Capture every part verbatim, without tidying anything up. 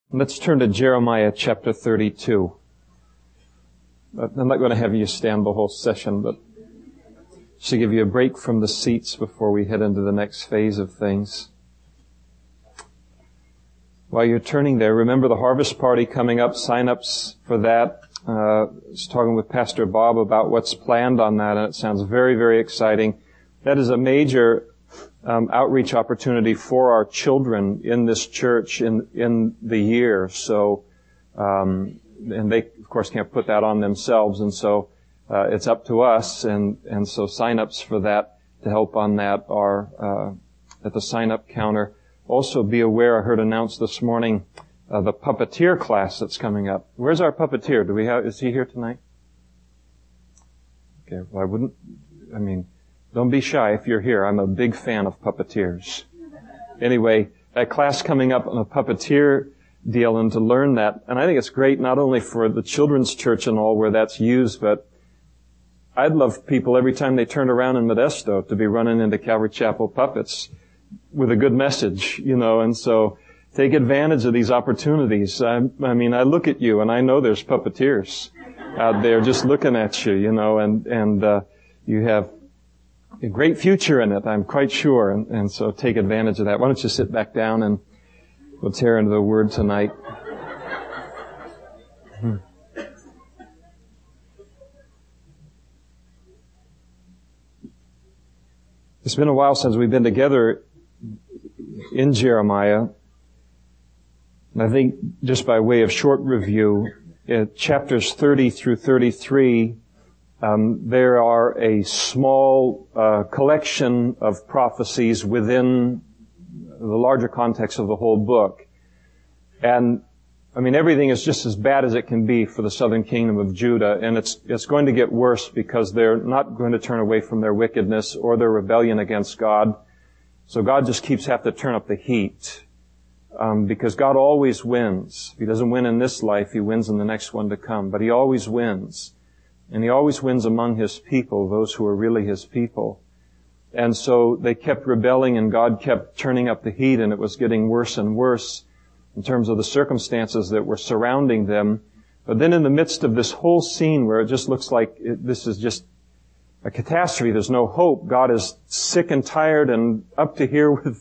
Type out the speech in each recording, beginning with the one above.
Let's turn to Jeremiah chapter thirty-two. I'm not going to have you stand the whole session, but just to give you a break from the seats before we head into the next phase of things. While you're turning there, remember the harvest party coming up, sign-ups for that. Uh, I was talking with Pastor Bob about what's planned on that, and it sounds very, very exciting. That is a major Um, outreach opportunity for our children in this church in in the year. So, um, and they of course can't put that on themselves, and so uh, it's up to us. And and so sign-ups for that to help on that are uh, at the sign-up counter. Also, be aware. I heard announced this morning uh, the puppeteer class that's coming up. Where's our puppeteer? Do we have? Is he here tonight? Okay. Well, I wouldn't. I mean. Don't be shy if you're here. I'm a big fan of puppeteers. Anyway, that class coming up on a puppeteer deal and to learn that. And I think it's great not only for the children's church and all where that's used, but I'd love people every time they turn around in Modesto to be running into Calvary Chapel puppets with a good message, you know, and so take advantage of these opportunities. I, I mean, I look at you and I know there's puppeteers out there just looking at you, you know, and, and, uh, you have a great future in it, I'm quite sure, and, and so take advantage of that. Why don't you sit back down and we'll tear into the Word tonight. Hmm. It's been a while since we've been together in Jeremiah, and I think just by way of short review, uh, chapters thirty through thirty-three, Um, there are a small uh, collection of prophecies within the larger context of the whole book. And, I mean, everything is just as bad as it can be for the southern kingdom of Judah, and it's it's going to get worse because they're not going to turn away from their wickedness or their rebellion against God. So God just keeps having to turn up the heat, um, because God always wins. If He doesn't win in this life, He wins in the next one to come, but He always wins. And He always wins among His people, those who are really His people. And so they kept rebelling and God kept turning up the heat, and it was getting worse and worse in terms of the circumstances that were surrounding them. But then in the midst of this whole scene where it just looks like it, this is just a catastrophe, there's no hope, God is sick and tired and up to here with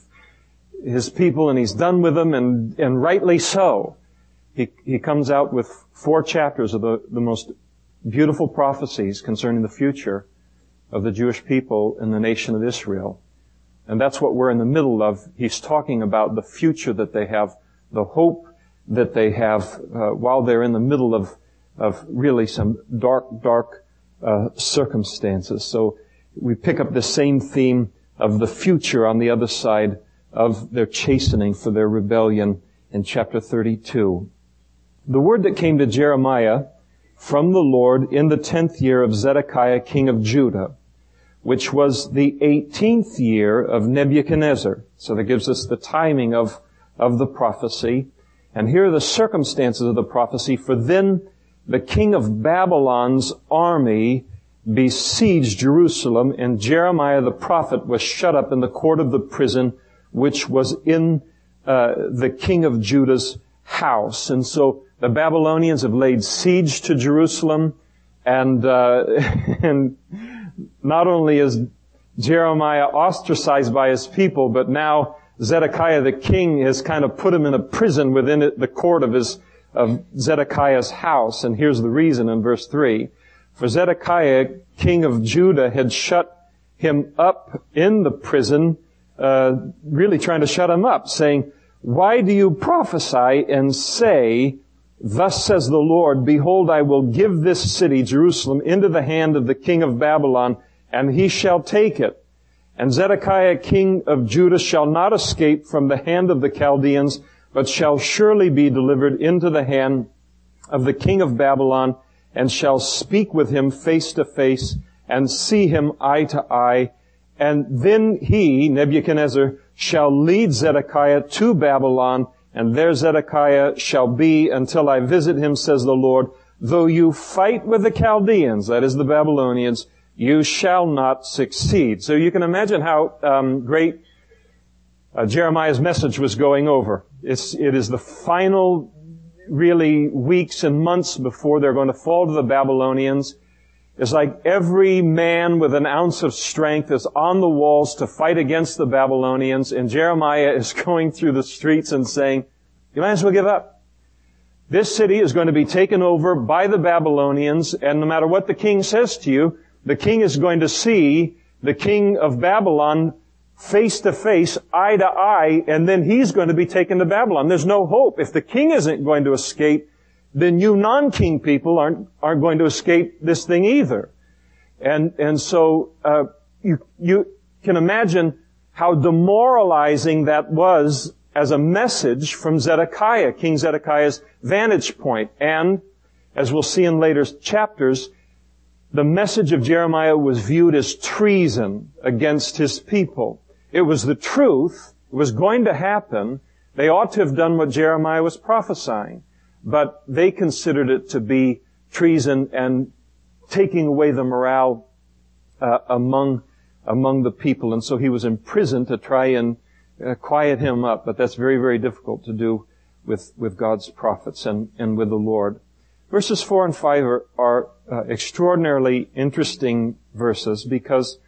His people, and He's done with them, and, and rightly so. He, he comes out with four chapters of the, the most beautiful prophecies concerning the future of the Jewish people in the nation of Israel. And that's what we're in the middle of. He's talking about the future that they have, the hope that they have, uh, while they're in the middle of, of really some dark, dark, uh, circumstances. So we pick up the same theme of the future on the other side of their chastening for their rebellion in chapter thirty-two. The word that came to Jeremiah from the Lord in the tenth year of Zedekiah, king of Judah, which was the eighteenth year of Nebuchadnezzar. So that gives us the timing of, of the prophecy. And here are the circumstances of the prophecy. For then the king of Babylon's army besieged Jerusalem, and Jeremiah the prophet was shut up in the court of the prison, which was in uh, the king of Judah's house. And so the Babylonians have laid siege to Jerusalem, and uh, and not only is Jeremiah ostracized by his people, but now Zedekiah the king has kind of put him in a prison within it, the court of his of Zedekiah's house. And here's the reason in verse three. For Zedekiah, king of Judah, had shut him up in the prison, uh, really trying to shut him up, saying, "Why do you prophesy and say, Thus says the Lord, behold, I will give this city, Jerusalem, into the hand of the king of Babylon, and he shall take it. And Zedekiah, king of Judah, shall not escape from the hand of the Chaldeans, but shall surely be delivered into the hand of the king of Babylon, and shall speak with him face to face, and see him eye to eye. And then he, Nebuchadnezzar, shall lead Zedekiah to Babylon, and there Zedekiah shall be until I visit him, says the Lord. Though you fight with the Chaldeans," that is the Babylonians, "you shall not succeed." So you can imagine how um, great uh, Jeremiah's message was going over. It's, it is the final really weeks and months before they're going to fall to the Babylonians. It's like every man with an ounce of strength is on the walls to fight against the Babylonians, and Jeremiah is going through the streets and saying, you might as well give up. This city is going to be taken over by the Babylonians, and no matter what the king says to you, the king is going to see the king of Babylon face to face, eye to eye, and then he's going to be taken to Babylon. There's no hope. If the king isn't going to escape, then you non-king people aren't aren't going to escape this thing either. And and so uh, you you can imagine how demoralizing that was as a message from Zedekiah, King Zedekiah's vantage point. And as we'll see in later chapters, the message of Jeremiah was viewed as treason against his people. It was the truth. It was going to happen. They ought to have done what Jeremiah was prophesying. But they considered it to be treason and taking away the morale uh, among among the people. And so he was imprisoned to try and uh, quiet him up. But that's very, very difficult to do with, with God's prophets and, and with the Lord. Verses four and five are, are uh, extraordinarily interesting verses because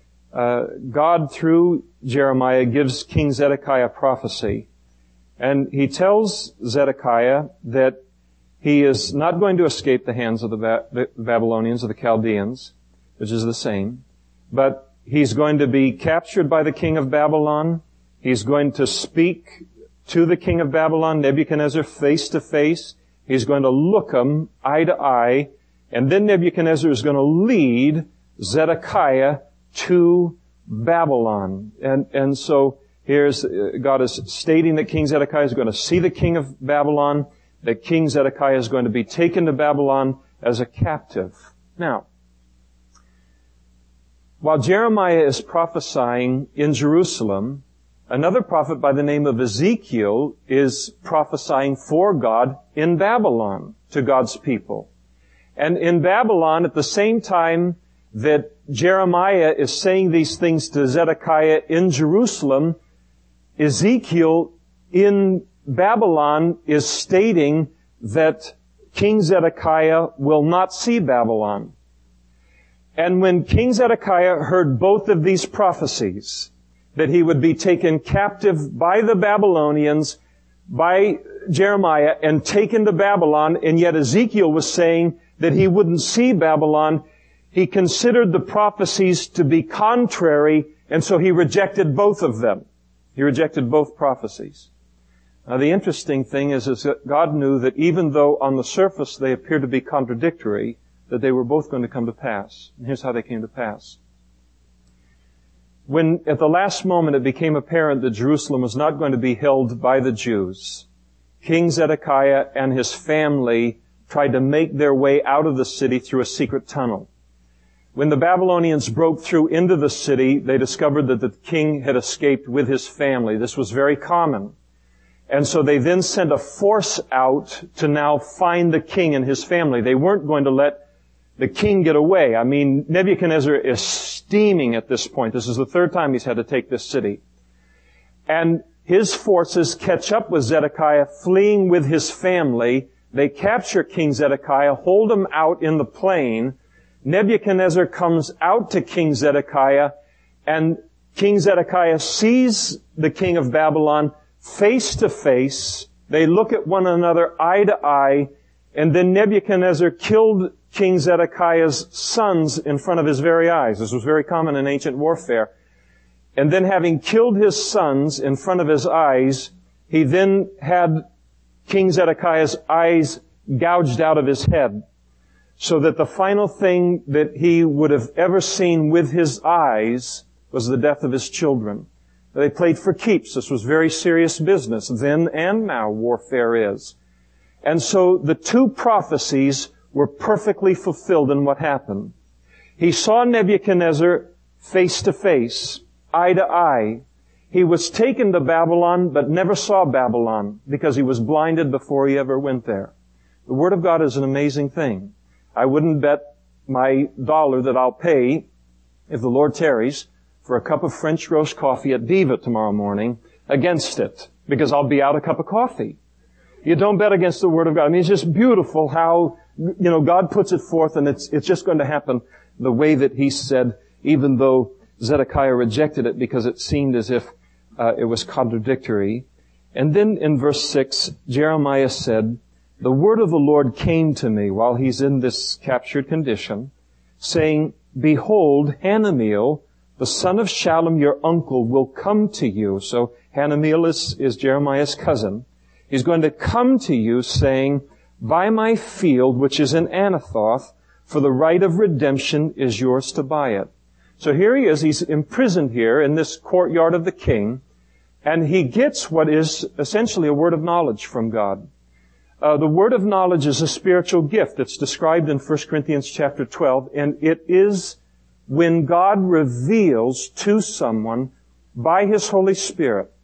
uh, God, through Jeremiah, gives King Zedekiah prophecy. And he tells Zedekiah that he is not going to escape the hands of the, ba- the Babylonians or the Chaldeans, which is the same, but he's going to be captured by the king of Babylon. He's going to speak to the king of Babylon, Nebuchadnezzar, face to face. He's going to look him eye to eye, and then Nebuchadnezzar is going to lead Zedekiah to Babylon. And, and so here's, God is stating that King Zedekiah is going to see the king of Babylon, that King Zedekiah is going to be taken to Babylon as a captive. Now, while Jeremiah is prophesying in Jerusalem, another prophet by the name of Ezekiel is prophesying for God in Babylon to God's people. And in Babylon, at the same time that Jeremiah is saying these things to Zedekiah in Jerusalem, Ezekiel in Babylon is stating that King Zedekiah will not see Babylon. And when King Zedekiah heard both of these prophecies, that he would be taken captive by the Babylonians, by Jeremiah, and taken to Babylon, and yet Ezekiel was saying that he wouldn't see Babylon, he considered the prophecies to be contrary, and so he rejected both of them. He rejected both prophecies. Now, the interesting thing is, is that God knew that even though on the surface they appeared to be contradictory, that they were both going to come to pass. And here's how they came to pass. When at the last moment it became apparent that Jerusalem was not going to be held by the Jews, King Zedekiah and his family tried to make their way out of the city through a secret tunnel. When the Babylonians broke through into the city, they discovered that the king had escaped with his family. This was very common. And so they then sent a force out to now find the king and his family. They weren't going to let the king get away. I mean, Nebuchadnezzar is steaming at this point. This is the third time he's had to take this city. And his forces catch up with Zedekiah, fleeing with his family. They capture King Zedekiah, hold him out in the plain. Nebuchadnezzar comes out to King Zedekiah, and King Zedekiah sees the king of Babylon face to face. They look at one another eye to eye, and then Nebuchadnezzar killed King Zedekiah's sons in front of his very eyes. This was very common in ancient warfare. And then having killed his sons in front of his eyes, he then had King Zedekiah's eyes gouged out of his head, so that the final thing that he would have ever seen with his eyes was the death of his children. They played for keeps. This was very serious business. Then and now warfare is. And so the two prophecies were perfectly fulfilled in what happened. He saw Nebuchadnezzar face to face, eye to eye. He was taken to Babylon, but never saw Babylon because he was blinded before he ever went there. The Word of God is an amazing thing. I wouldn't bet my dollar that I'll pay, if the Lord tarries, for a cup of French roast coffee at Diva tomorrow morning against it, because I'll be out a cup of coffee. You don't bet against the Word of God. I mean, it's just beautiful how, you know, God puts it forth, and it's, it's just going to happen the way that He said, even though Zedekiah rejected it because it seemed as if uh, it was contradictory. And then in verse six, Jeremiah said, the word of the Lord came to me while he's in this captured condition, saying, behold, Hanameel, the son of Shallum, your uncle, will come to you. So Hanameel is, is Jeremiah's cousin. He's going to come to you saying, buy my field, which is in Anathoth, for the right of redemption is yours to buy it. So here he is. He's imprisoned here in this courtyard of the king, and he gets what is essentially a word of knowledge from God. Uh, the word of knowledge is a spiritual gift. It's described in First Corinthians chapter twelve, and it is when God reveals to someone by His Holy Spirit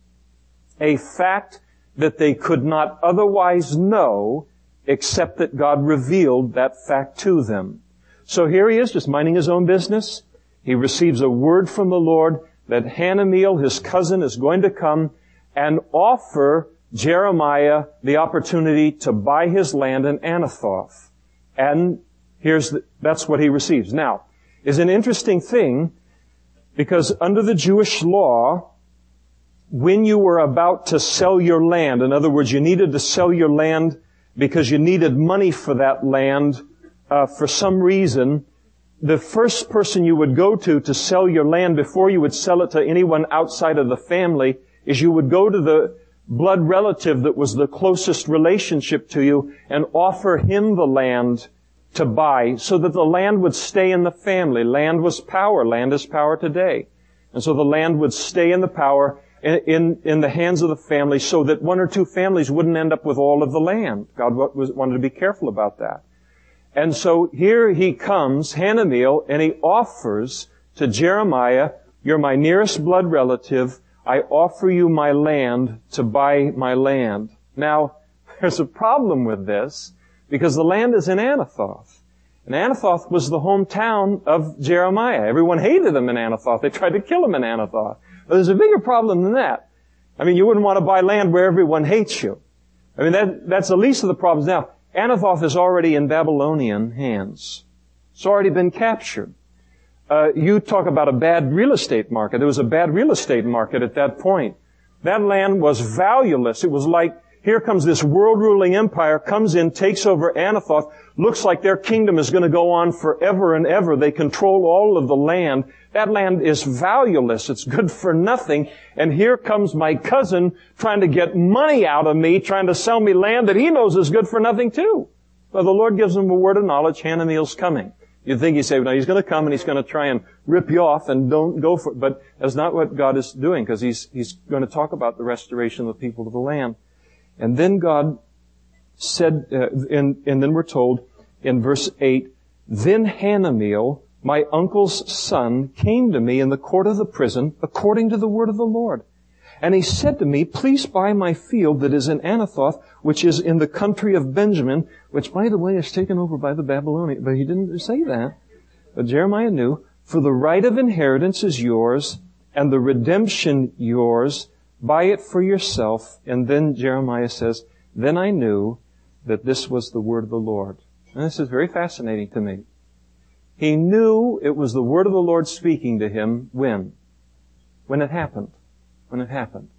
a fact that they could not otherwise know except that God revealed that fact to them. So here he is, just minding his own business. He receives a word from the Lord that Hanameel, his cousin, is going to come and offer Jeremiah the opportunity to buy his land in Anathoth. And here's the, that's what he receives. Now, is an interesting thing, because under the Jewish law, when you were about to sell your land, in other words, you needed to sell your land because you needed money for that land uh, for some reason, the first person you would go to to sell your land before you would sell it to anyone outside of the family is you would go to the blood relative that was the closest relationship to you and offer him the land to buy so that the land would stay in the family. Land was power. Land is power today. And so the land would stay in the power, in, in, in the hands of the family, so that one or two families wouldn't end up with all of the land. God was, wanted to be careful about that. And so here he comes, Hanameel, and he offers to Jeremiah, you're my nearest blood relative, I offer you my land to buy my land. Now, there's a problem with this, because the land is in Anathoth. And Anathoth was the hometown of Jeremiah. Everyone hated him in Anathoth. They tried to kill him in Anathoth. But there's a bigger problem than that. I mean, you wouldn't want to buy land where everyone hates you. I mean, that, that's the least of the problems. Now, Anathoth is already in Babylonian hands. It's already been captured. Uh, you talk about a bad real estate market. There was a bad real estate market at that point. That land was valueless. It was like, here comes this world-ruling empire, comes in, takes over Anathoth, looks like their kingdom is going to go on forever and ever. They control all of the land. That land is valueless. It's good for nothing. And here comes my cousin trying to get money out of me, trying to sell me land that he knows is good for nothing too. Well, the Lord gives him a word of knowledge. Hanameel's coming. You'd think he'd say, no, he's going to come and he's going to try and rip you off and don't go for it. But that's not what God is doing, because he's, he's going to talk about the restoration of the people of the land. And then God said, uh, and, and then we're told in verse eight, then Hanameel, my uncle's son, came to me in the court of the prison according to the word of the Lord. And he said to me, please buy my field that is in Anathoth, which is in the country of Benjamin, which, by the way, is taken over by the Babylonians. But he didn't say that. But Jeremiah knew, for the right of inheritance is yours, and the redemption yours. Buy it for yourself. And then Jeremiah says, then I knew that this was the word of the Lord. And this is very fascinating to me. He knew it was the word of the Lord speaking to him when? When it happened. When it happened.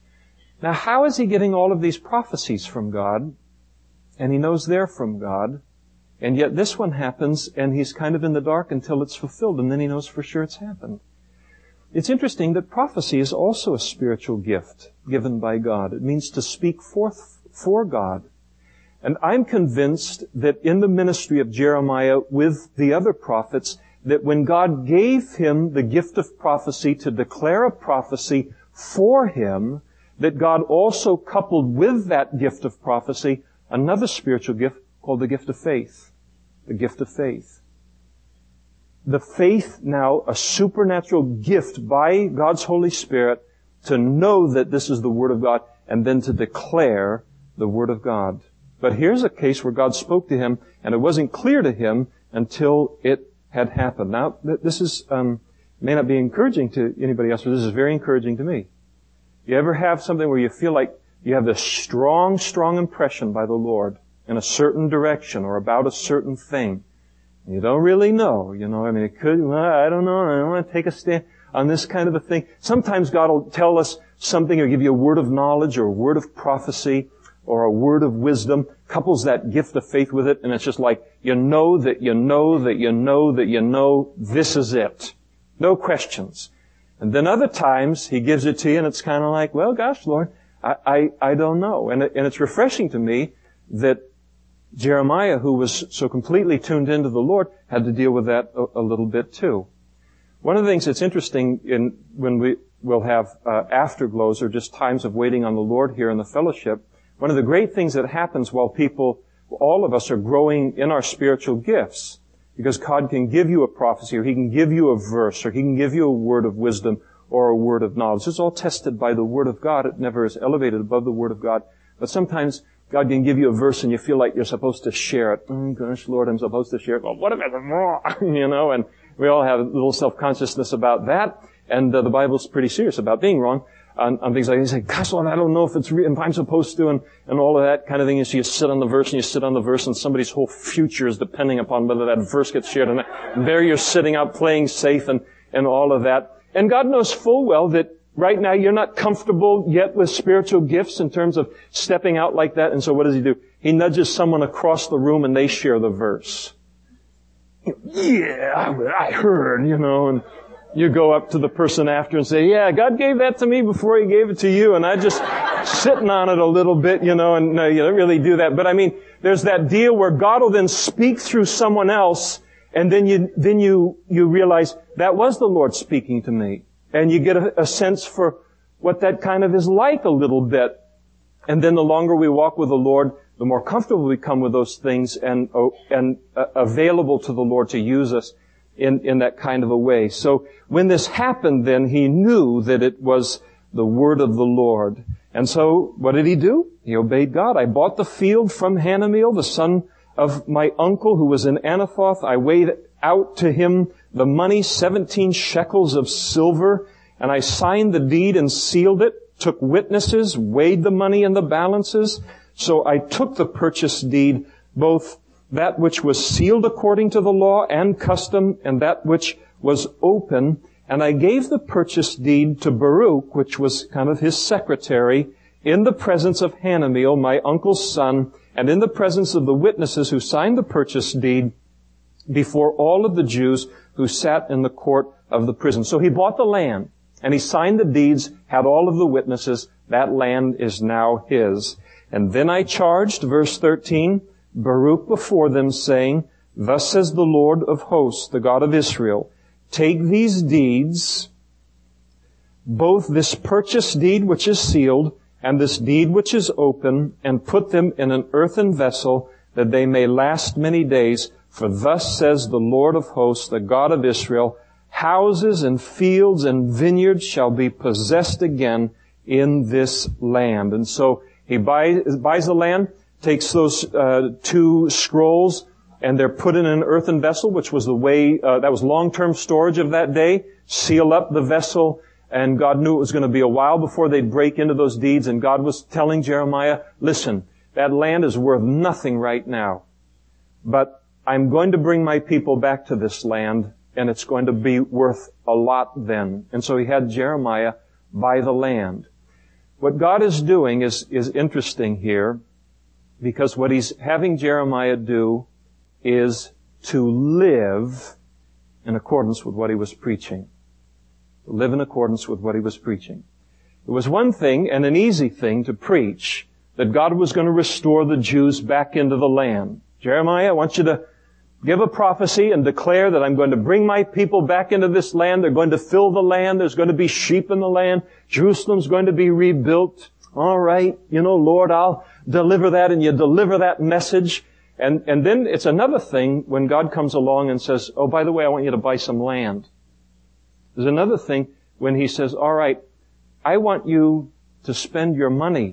Now, how is he getting all of these prophecies from God? And he knows they're from God. And yet this one happens, and he's kind of in the dark until it's fulfilled, and then he knows for sure it's happened. It's interesting that prophecy is also a spiritual gift given by God. It means to speak forth for God. And I'm convinced that in the ministry of Jeremiah with the other prophets, that when God gave him the gift of prophecy to declare a prophecy for him, that God also coupled with that gift of prophecy another spiritual gift called the gift of faith. The gift of faith. The faith now, a supernatural gift by God's Holy Spirit to know that this is the Word of God and then to declare the Word of God. But here's a case where God spoke to him and it wasn't clear to him until it had happened. Now, this is, um, may not be encouraging to anybody else, but this is very encouraging to me. You ever have something where you feel like you have this strong, strong impression by the Lord in a certain direction or about a certain thing. You don't really know, you know, I mean, it could, well, I don't know, I don't want to take a stand on this kind of a thing. Sometimes God will tell us something or give you a word of knowledge or a word of prophecy or a word of wisdom, couples that gift of faith with it, and it's just like, you know that you know that you know that you know this is it. No questions. And then other times, He gives it to you and it's kind of like, well, gosh, Lord, I, I, I don't know. And, it, and it's refreshing to me that Jeremiah, who was so completely tuned into the Lord, had to deal with that a, a little bit too. One of the things that's interesting in when we will have uh, afterglows or just times of waiting on the Lord here in the fellowship, one of the great things that happens while people, all of us are growing in our spiritual gifts, because God can give you a prophecy, or He can give you a verse, or He can give you a word of wisdom, or a word of knowledge. It's all tested by the Word of God. It never is elevated above the Word of God. But sometimes God can give you a verse and you feel like you're supposed to share it. Oh, gosh, Lord, I'm supposed to share it. Well, what if it's wrong? You know, and we all have a little self-consciousness about that. And uh, the Bible's pretty serious about being wrong on, on things like that. You say, gosh, Lord, I don't know if it's re- if I'm supposed to, and, and all of that kind of thing. And so you sit on the verse and you sit on the verse, and somebody's whole future is depending upon whether that verse gets shared or not. And there you're sitting out playing safe and, and all of that. And God knows full well that right now you're not comfortable yet with spiritual gifts in terms of stepping out like that. And so what does He do? He nudges someone across the room and they share the verse. Yeah, I heard, you know, and you go up to the person after and say, yeah, God gave that to me before He gave it to you, and I just sitting on it a little bit, you know, and no, you don't really do that. But I mean, there's that deal where God will then speak through someone else, and then you, then you, you realize that was the Lord speaking to me. And you get a, a sense for what that kind of is like a little bit. And then the longer we walk with the Lord, the more comfortable we come with those things and, oh, and uh, available to the Lord to use us in, in that kind of a way. So when this happened, then He knew that it was the word of the Lord. And so what did He do? He obeyed God. I bought the field from Hanameel, the son of my uncle who was in Anathoth. I weighed out to him the money, seventeen shekels of silver, and I signed the deed and sealed it, took witnesses, weighed the money in the balances. So I took the purchase deed, both that which was sealed according to the law and custom, and that which was open, and I gave the purchase deed to Baruch, which was kind of his secretary, in the presence of Hanameel, my uncle's son, and in the presence of the witnesses who signed the purchase deed before all of the Jews who sat in the court of the prison. So he bought the land, and he signed the deeds, had all of the witnesses. That land is now his. And then I charged, verse thirteen, Baruch before them, saying, Thus says the Lord of hosts, the God of Israel, take these deeds, both this purchase deed which is sealed, and this deed which is open, and put them in an earthen vessel, that they may last many days. For thus says the Lord of hosts, the God of Israel, houses and fields and vineyards shall be possessed again in this land. And so he buys, buys the land, takes those uh, two scrolls, and they're put in an earthen vessel, which was the way, uh, that was long-term storage of that day. Seal up the vessel, and God knew it was going to be a while before they'd break into those deeds, and God was telling Jeremiah, listen, that land is worth nothing right now, but I'm going to bring my people back to this land, and it's going to be worth a lot then. And so he had Jeremiah buy the land. What God is doing is, is interesting here, because what He's having Jeremiah do is to live in accordance with what he was preaching. To live in accordance with what he was preaching. It was one thing, and an easy thing, to preach that God was going to restore the Jews back into the land. Jeremiah, I want you to give a prophecy and declare that I'm going to bring my people back into this land. They're going to fill the land. There's going to be sheep in the land. Jerusalem's going to be rebuilt. All right, you know, Lord, I'll deliver that, and you deliver that message. And, and then it's another thing when God comes along and says, oh, by the way, I want you to buy some land. There's another thing when He says, all right, I want you to spend your money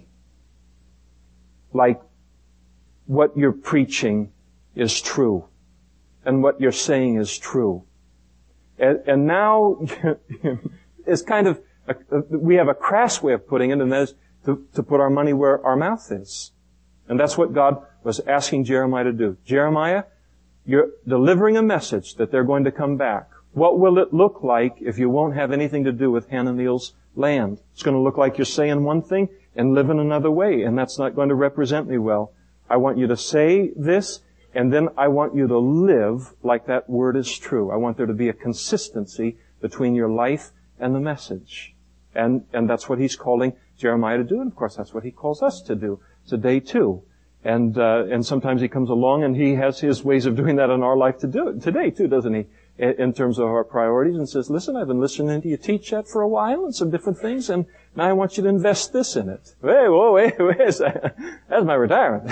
like what you're preaching is true and what you're saying is true. And, and now it's kind of, a, we have a crass way of putting it, and that is, to, to put our money where our mouth is. And that's what God was asking Jeremiah to do. Jeremiah, you're delivering a message that they're going to come back. What will it look like if you won't have anything to do with Hananiel's land? It's going to look like you're saying one thing and living another way, and that's not going to represent me well. I want you to say this, and then I want you to live like that word is true. I want there to be a consistency between your life and the message. And, and that's what he's calling Jeremiah to do, and of course that's what he calls us to do today too. And, uh, and sometimes he comes along and he has his ways of doing that in our life to do it today too, doesn't he? In terms of our priorities, and says, listen, I've been listening to you teach that for a while and some different things, and now I want you to invest this in it. Wait, whoa, wait, wait a second. That's my retirement.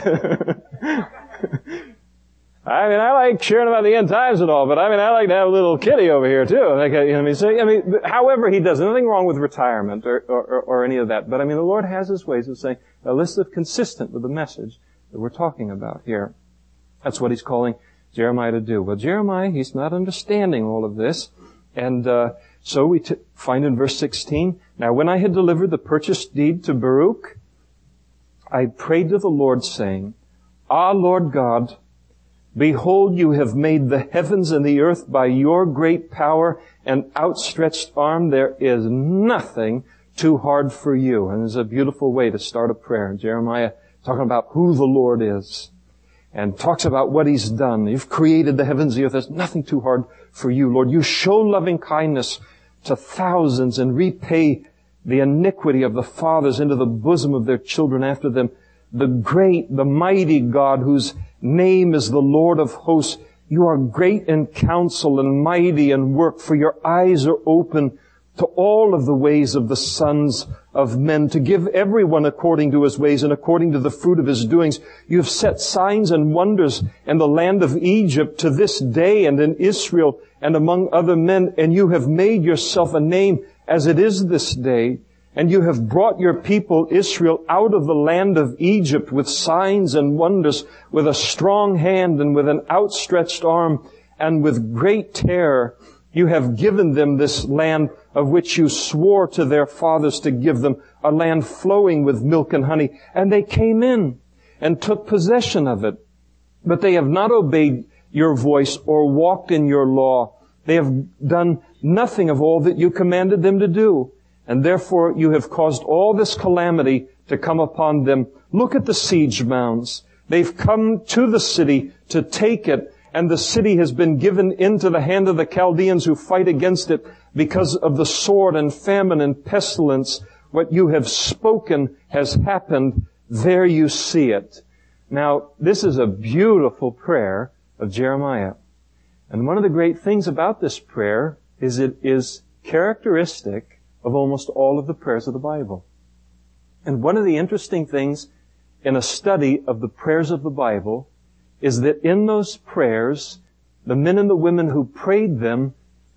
I mean, I like sharing about the end times and all, but I mean, I like to have a little kitty over here too. Like, you know what I mean? So, I mean, however he does, nothing wrong with retirement or, or, or any of that. But I mean, the Lord has his ways of saying, a list of consistent with the message that we're talking about here. That's what he's calling Jeremiah to do. Well, Jeremiah, he's not understanding all of this. And uh, so we t- find in verse sixteen, now when I had delivered the purchase deed to Baruch, I prayed to the Lord, saying, Ah, Lord God, behold, you have made the heavens and the earth by your great power and outstretched arm. There is nothing too hard for you. And it's a beautiful way to start a prayer. Jeremiah talking about who the Lord is and talks about what he's done. You've created the heavens and the earth. There's nothing too hard for you, Lord. You show loving kindness to thousands and repay the iniquity of the fathers into the bosom of their children after them. The great, the mighty God whose name is the Lord of hosts. You are great in counsel and mighty in work, for your eyes are open to all of the ways of the sons of men, to give everyone according to his ways and according to the fruit of his doings. You have set signs and wonders in the land of Egypt to this day, and in Israel and among other men, and you have made yourself a name as it is this day. And you have brought your people Israel out of the land of Egypt with signs and wonders, with a strong hand and with an outstretched arm and with great terror. You have given them this land of which you swore to their fathers to give them, a land flowing with milk and honey. And they came in and took possession of it. But they have not obeyed your voice or walked in your law. They have done nothing of all that you commanded them to do. And therefore you have caused all this calamity to come upon them. Look at the siege mounds. They've come to the city to take it, and the city has been given into the hand of the Chaldeans who fight against it because of the sword and famine and pestilence. What you have spoken has happened. There you see it. Now, this is a beautiful prayer of Jeremiah. And one of the great things about this prayer is it is characteristic of almost all of the prayers of the Bible. And one of the interesting things in a study of the prayers of the Bible is that in those prayers, the men and the women who prayed them,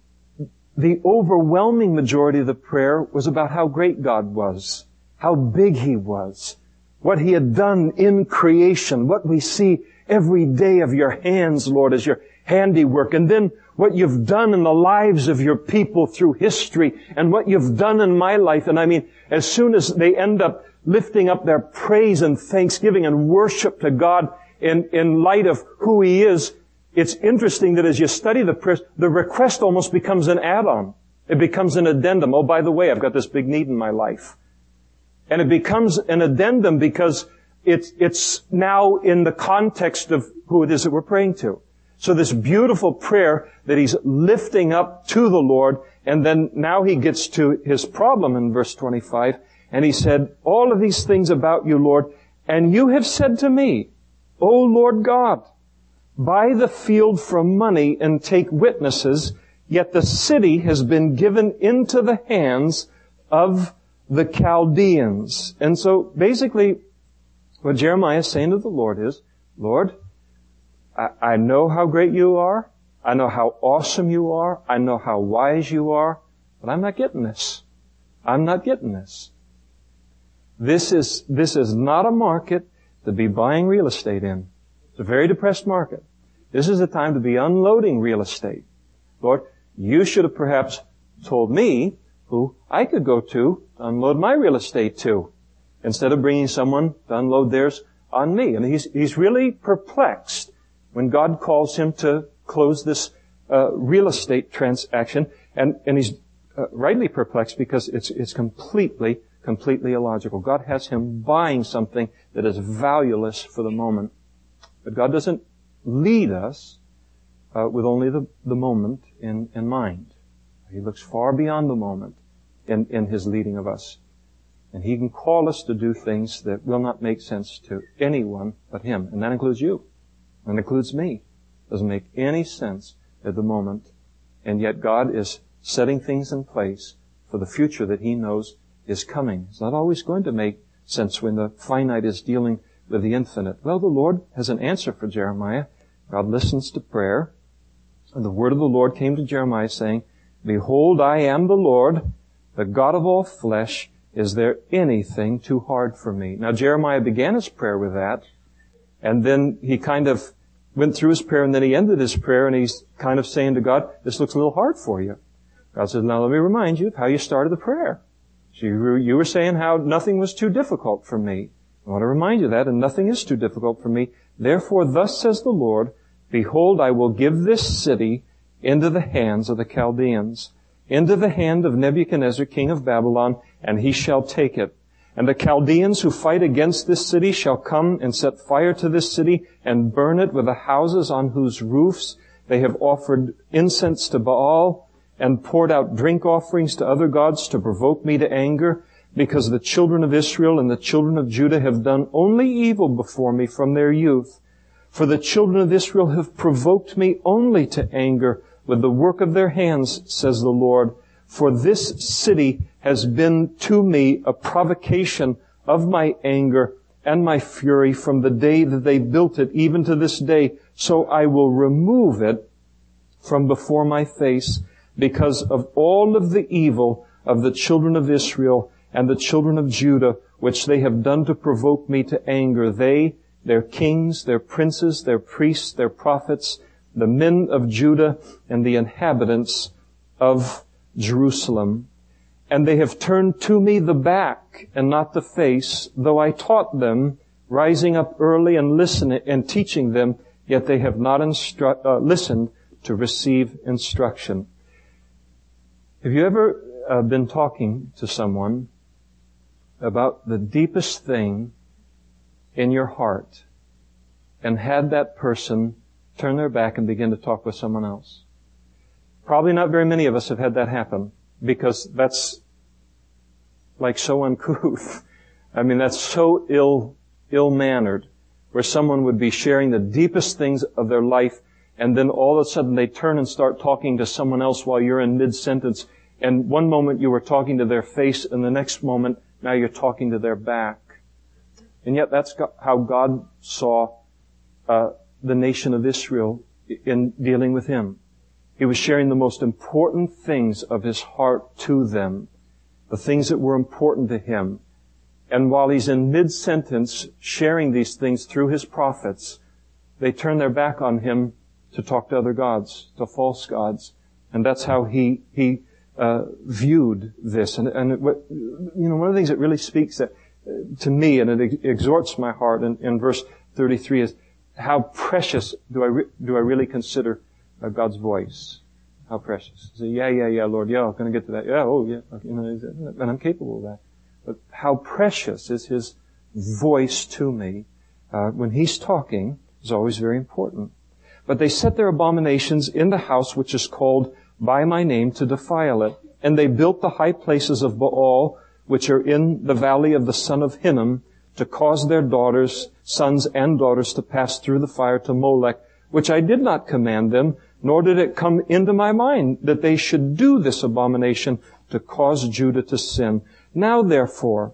the overwhelming majority of the prayer was about how great God was, how big He was, what He had done in creation, what we see every day of your hands, Lord, as your handiwork, and then what you've done in the lives of your people through history, and what you've done in my life. And I mean, as soon as they end up lifting up their praise and thanksgiving and worship to God in, in light of who He is, it's interesting that as you study the prayers, the request almost becomes an add-on. It becomes an addendum. Oh, by the way, I've got this big need in my life. And it becomes an addendum because it's, it's now in the context of who it is that we're praying to. So this beautiful prayer that he's lifting up to the Lord, and then now he gets to his problem in verse twenty-five, and he said, all of these things about you, Lord, and you have said to me, O Lord God, buy the field for money and take witnesses, yet the city has been given into the hands of the Chaldeans. And so basically what Jeremiah is saying to the Lord is, Lord, I know how great you are. I know how awesome you are. I know how wise you are. But I'm not getting this. I'm not getting this. This is, this is not a market to be buying real estate in. It's a very depressed market. This is the time to be unloading real estate. Lord, you should have perhaps told me who I could go to to unload my real estate to. instead of bringing someone to unload theirs on me. And he's, he's really perplexed when God calls him to close this uh, real estate transaction. And, and he's uh, rightly perplexed because it's, it's completely, completely illogical. God has him buying something that is valueless for the moment. But God doesn't lead us uh, with only the, the moment in, in mind. He looks far beyond the moment in, in His leading of us. And He can call us to do things that will not make sense to anyone but Him. And that includes you. And includes me. Doesn't make any sense at the moment. And yet God is setting things in place for the future that He knows is coming. It's not always going to make sense when the finite is dealing with the infinite. Well, the Lord has an answer for Jeremiah. God listens to prayer. And the word of the Lord came to Jeremiah saying, Behold, I am the Lord, the God of all flesh. Is there anything too hard for me? Now, Jeremiah began his prayer with that, and then he kind of went through his prayer, and then he ended his prayer, and he's kind of saying to God, this looks a little hard for you. God says, now let me remind you of how you started the prayer. So you, you were saying how nothing was too difficult for me. I want to remind you of that, and nothing is too difficult for me. Therefore, thus says the Lord, Behold, I will give this city into the hands of the Chaldeans, into the hand of Nebuchadnezzar, king of Babylon, and he shall take it. And the Chaldeans who fight against this city shall come and set fire to this city and burn it with the houses on whose roofs they have offered incense to Baal and poured out drink offerings to other gods to provoke me to anger, because the children of Israel and the children of Judah have done only evil before me from their youth. For the children of Israel have provoked me only to anger with the work of their hands, says the Lord. For this city has been to me a provocation of my anger and my fury from the day that they built it, even to this day. So I will remove it from before my face because of all of the evil of the children of Israel and the children of Judah, which they have done to provoke me to anger. They, their kings, their princes, their priests, their prophets, the men of Judah, and the inhabitants of Jerusalem. And they have turned to me the back and not the face, though I taught them, rising up early and listening and teaching them, yet they have not instru- uh, listened to receive instruction. Have you ever uh, been talking to someone about the deepest thing in your heart and had that person turn their back and begin to talk with someone else? Probably not very many of us have had that happen, because that's like so uncouth. I mean, that's so ill, ill-mannered, where someone would be sharing the deepest things of their life, and then all of a sudden they turn and start talking to someone else while you're in mid-sentence, and one moment you were talking to their face, and the next moment now you're talking to their back. And yet that's how God saw uh, the nation of Israel in dealing with Him. He was sharing the most important things of His heart to them, the things that were important to Him. And while He's in mid-sentence sharing these things through His prophets, they turn their back on Him to talk to other gods, to false gods. And that's how He He uh, viewed this. And, and it, what, you know, one of the things that really speaks that, uh, to me, and it exhorts my heart in, in verse thirty-three, is how precious do I re- do I really consider uh, God's voice? How precious. Say, yeah, yeah, yeah, Lord, yeah, I'm going to get to that. Yeah, oh, yeah, okay, you know, and I'm capable of that. But how precious is His voice to me uh, when He's talking is always very important. But they set their abominations in the house which is called by my name to defile it. And they built the high places of Baal, which are in the valley of the son of Hinnom, to cause their daughters, sons and daughters to pass through the fire to Molech, which I did not command them, nor did it come into my mind that they should do this abomination to cause Judah to sin. Now therefore,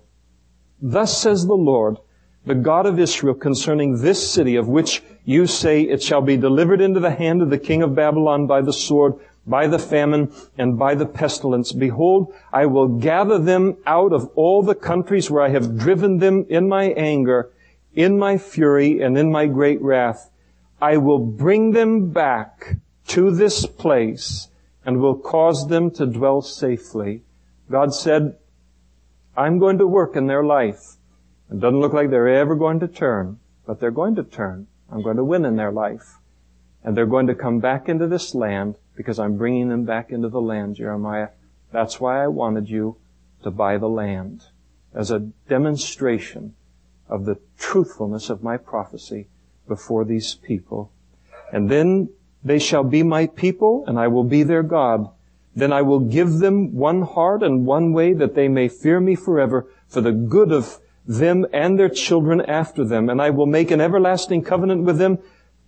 thus says the Lord, the God of Israel, concerning this city of which you say it shall be delivered into the hand of the king of Babylon by the sword, by the famine, and by the pestilence. Behold, I will gather them out of all the countries where I have driven them in my anger, in my fury, and in my great wrath. I will bring them back to this place and will cause them to dwell safely. God said, I'm going to work in their life. It doesn't look like they're ever going to turn, but they're going to turn. I'm going to win in their life. And they're going to come back into this land because I'm bringing them back into the land, Jeremiah. That's why I wanted you to buy the land, as a demonstration of the truthfulness of my prophecy before these people. And then they shall be my people, and I will be their God. Then I will give them one heart and one way, that they may fear me forever, for the good of them and their children after them. And I will make an everlasting covenant with them,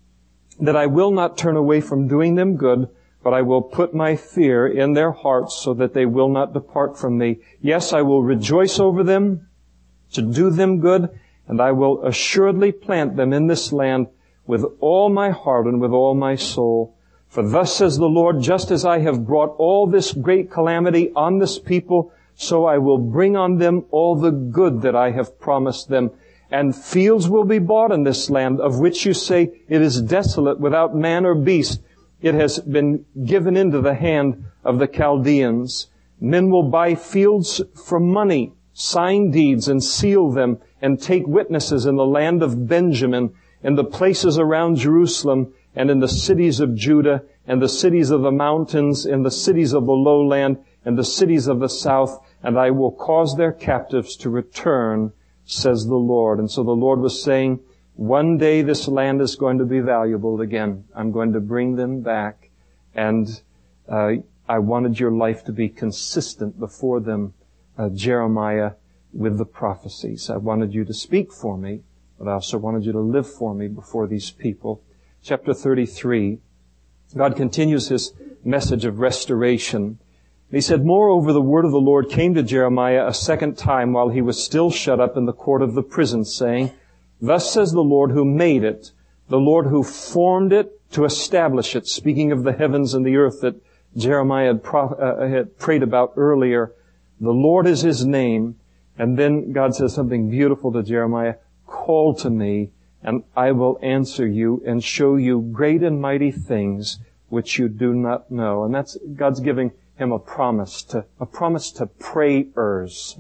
that I will not turn away from doing them good, but I will put my fear in their hearts, so that they will not depart from me. Yes, I will rejoice over them, to do them good, and I will assuredly plant them in this land with all my heart and with all my soul. For thus says the Lord, just as I have brought all this great calamity on this people, so I will bring on them all the good that I have promised them. And fields will be bought in this land, of which you say, it is desolate without man or beast. It has been given into the hand of the Chaldeans. Men will buy fields for money, sign deeds and seal them, and take witnesses in the land of Benjamin, in the places around Jerusalem, and in the cities of Judah, and the cities of the mountains, and the cities of the lowland, and the cities of the south, and I will cause their captives to return, says the Lord. And so the Lord was saying, one day this land is going to be valuable again. I'm going to bring them back. And uh, I wanted your life to be consistent before them, uh, Jeremiah, with the prophecies. I wanted you to speak for me, but I also wanted you to live for me before these people. Chapter thirty-three, God continues His message of restoration. He said, moreover, the word of the Lord came to Jeremiah a second time while he was still shut up in the court of the prison, saying, thus says the Lord who made it, the Lord who formed it to establish it, speaking of the heavens and the earth that Jeremiah had, pro- uh, had prayed about earlier. The Lord is His name. And then God says something beautiful to Jeremiah, call to me, and I will answer you and show you great and mighty things which you do not know. And that's, God's giving him a promise to, a promise to prayers,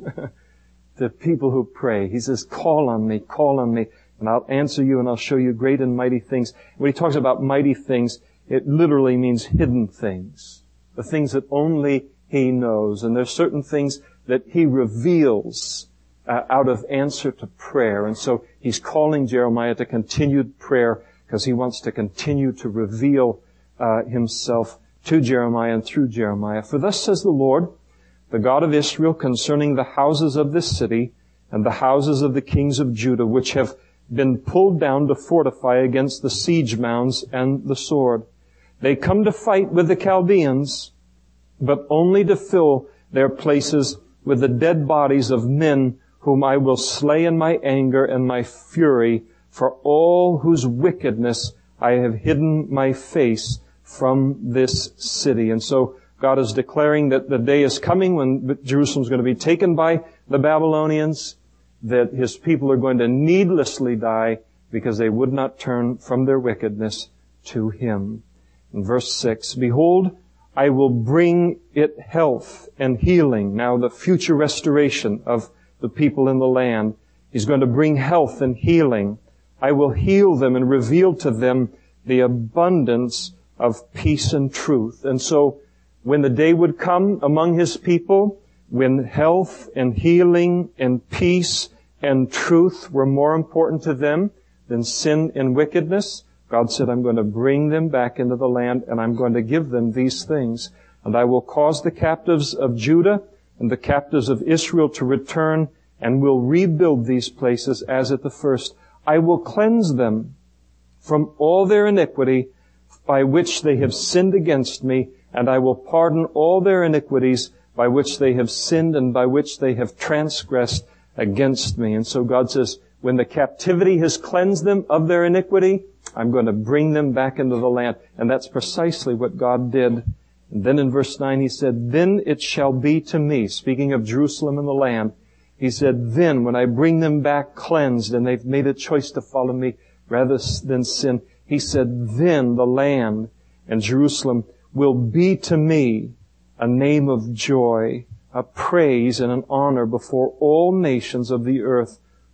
to people who pray. He says, call on me, call on me, and I'll answer you and I'll show you great and mighty things. When he talks about mighty things, it literally means hidden things. The things that only He knows. And there's certain things that He reveals uh, out of answer to prayer. And so He's calling Jeremiah to continued prayer because He wants to continue to reveal uh, Himself to Jeremiah and through Jeremiah. For thus says the Lord, the God of Israel, concerning the houses of this city and the houses of the kings of Judah, which have been pulled down to fortify against the siege mounds and the sword. They come to fight with the Chaldeans, but only to fill their places with the dead bodies of men whom I will slay in my anger and my fury, for all whose wickedness I have hidden my face from this city. And so God is declaring that the day is coming when Jerusalem is going to be taken by the Babylonians, that His people are going to needlessly die because they would not turn from their wickedness to Him. In verse six, behold, I will bring it health and healing. Now the future restoration of the people in the land. He's going to bring health and healing. I will heal them and reveal to them the abundance of peace and truth. And so when the day would come among His people, when health and healing and peace and truth were more important to them than sin and wickedness, God said, I'm going to bring them back into the land and I'm going to give them these things. And I will cause the captives of Judah and the captives of Israel to return and will rebuild these places as at the first. I will cleanse them from all their iniquity by which they have sinned against me, and I will pardon all their iniquities by which they have sinned and by which they have transgressed against me. And so God says, when the captivity has cleansed them of their iniquity, I'm going to bring them back into the land. And that's precisely what God did. And then in verse nine He said, then it shall be to me, speaking of Jerusalem and the land, He said, then when I bring them back cleansed and they've made a choice to follow me rather than sin, He said, then the land and Jerusalem will be to me a name of joy, a praise and an honor before all nations of the earth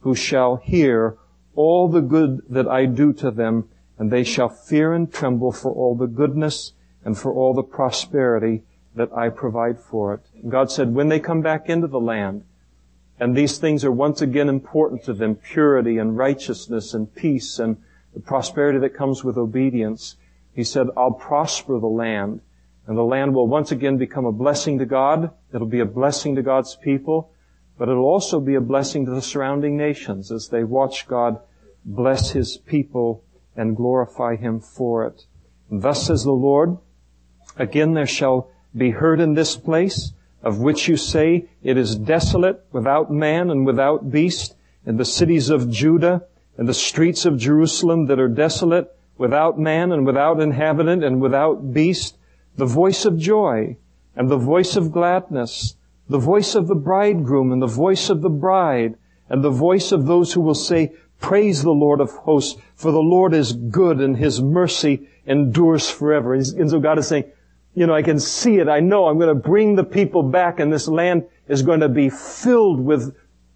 who shall hear all the good that I do to them, and they shall fear and tremble for all the goodness and for all the prosperity that I provide for it. And God said, when they come back into the land, and these things are once again important to them, purity and righteousness and peace and the prosperity that comes with obedience, He said, I'll prosper the land, and the land will once again become a blessing to God. It'll be a blessing to God's people, but it'll also be a blessing to the surrounding nations as they watch God bless His people and glorify Him for it. And thus says the Lord, again there shall be heard in this place, of which you say, it is desolate, without man and without beast, in the cities of Judah, and the streets of Jerusalem that are desolate, without man and without inhabitant and without beast, the voice of joy and the voice of gladness, the voice of the bridegroom and the voice of the bride, and the voice of those who will say, praise the Lord of hosts, for the Lord is good and His mercy endures forever. And so God is saying, you know, I can see it. I know I'm going to bring the people back, and this land is going to be filled with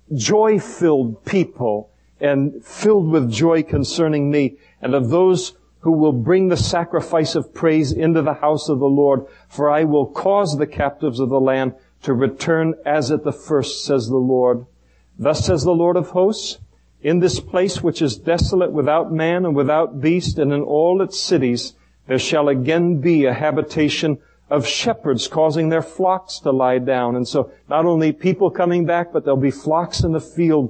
joy-filled people and filled with joy concerning me, and of those who will bring the sacrifice of praise into the house of the Lord, for I will cause the captives of the land to return as at the first, says the Lord. Thus says the Lord of hosts, in this place which is desolate, without man and without beast, and in all its cities, there shall again be a habitation of shepherds causing their flocks to lie down. And so not only people coming back, but there'll be flocks in the field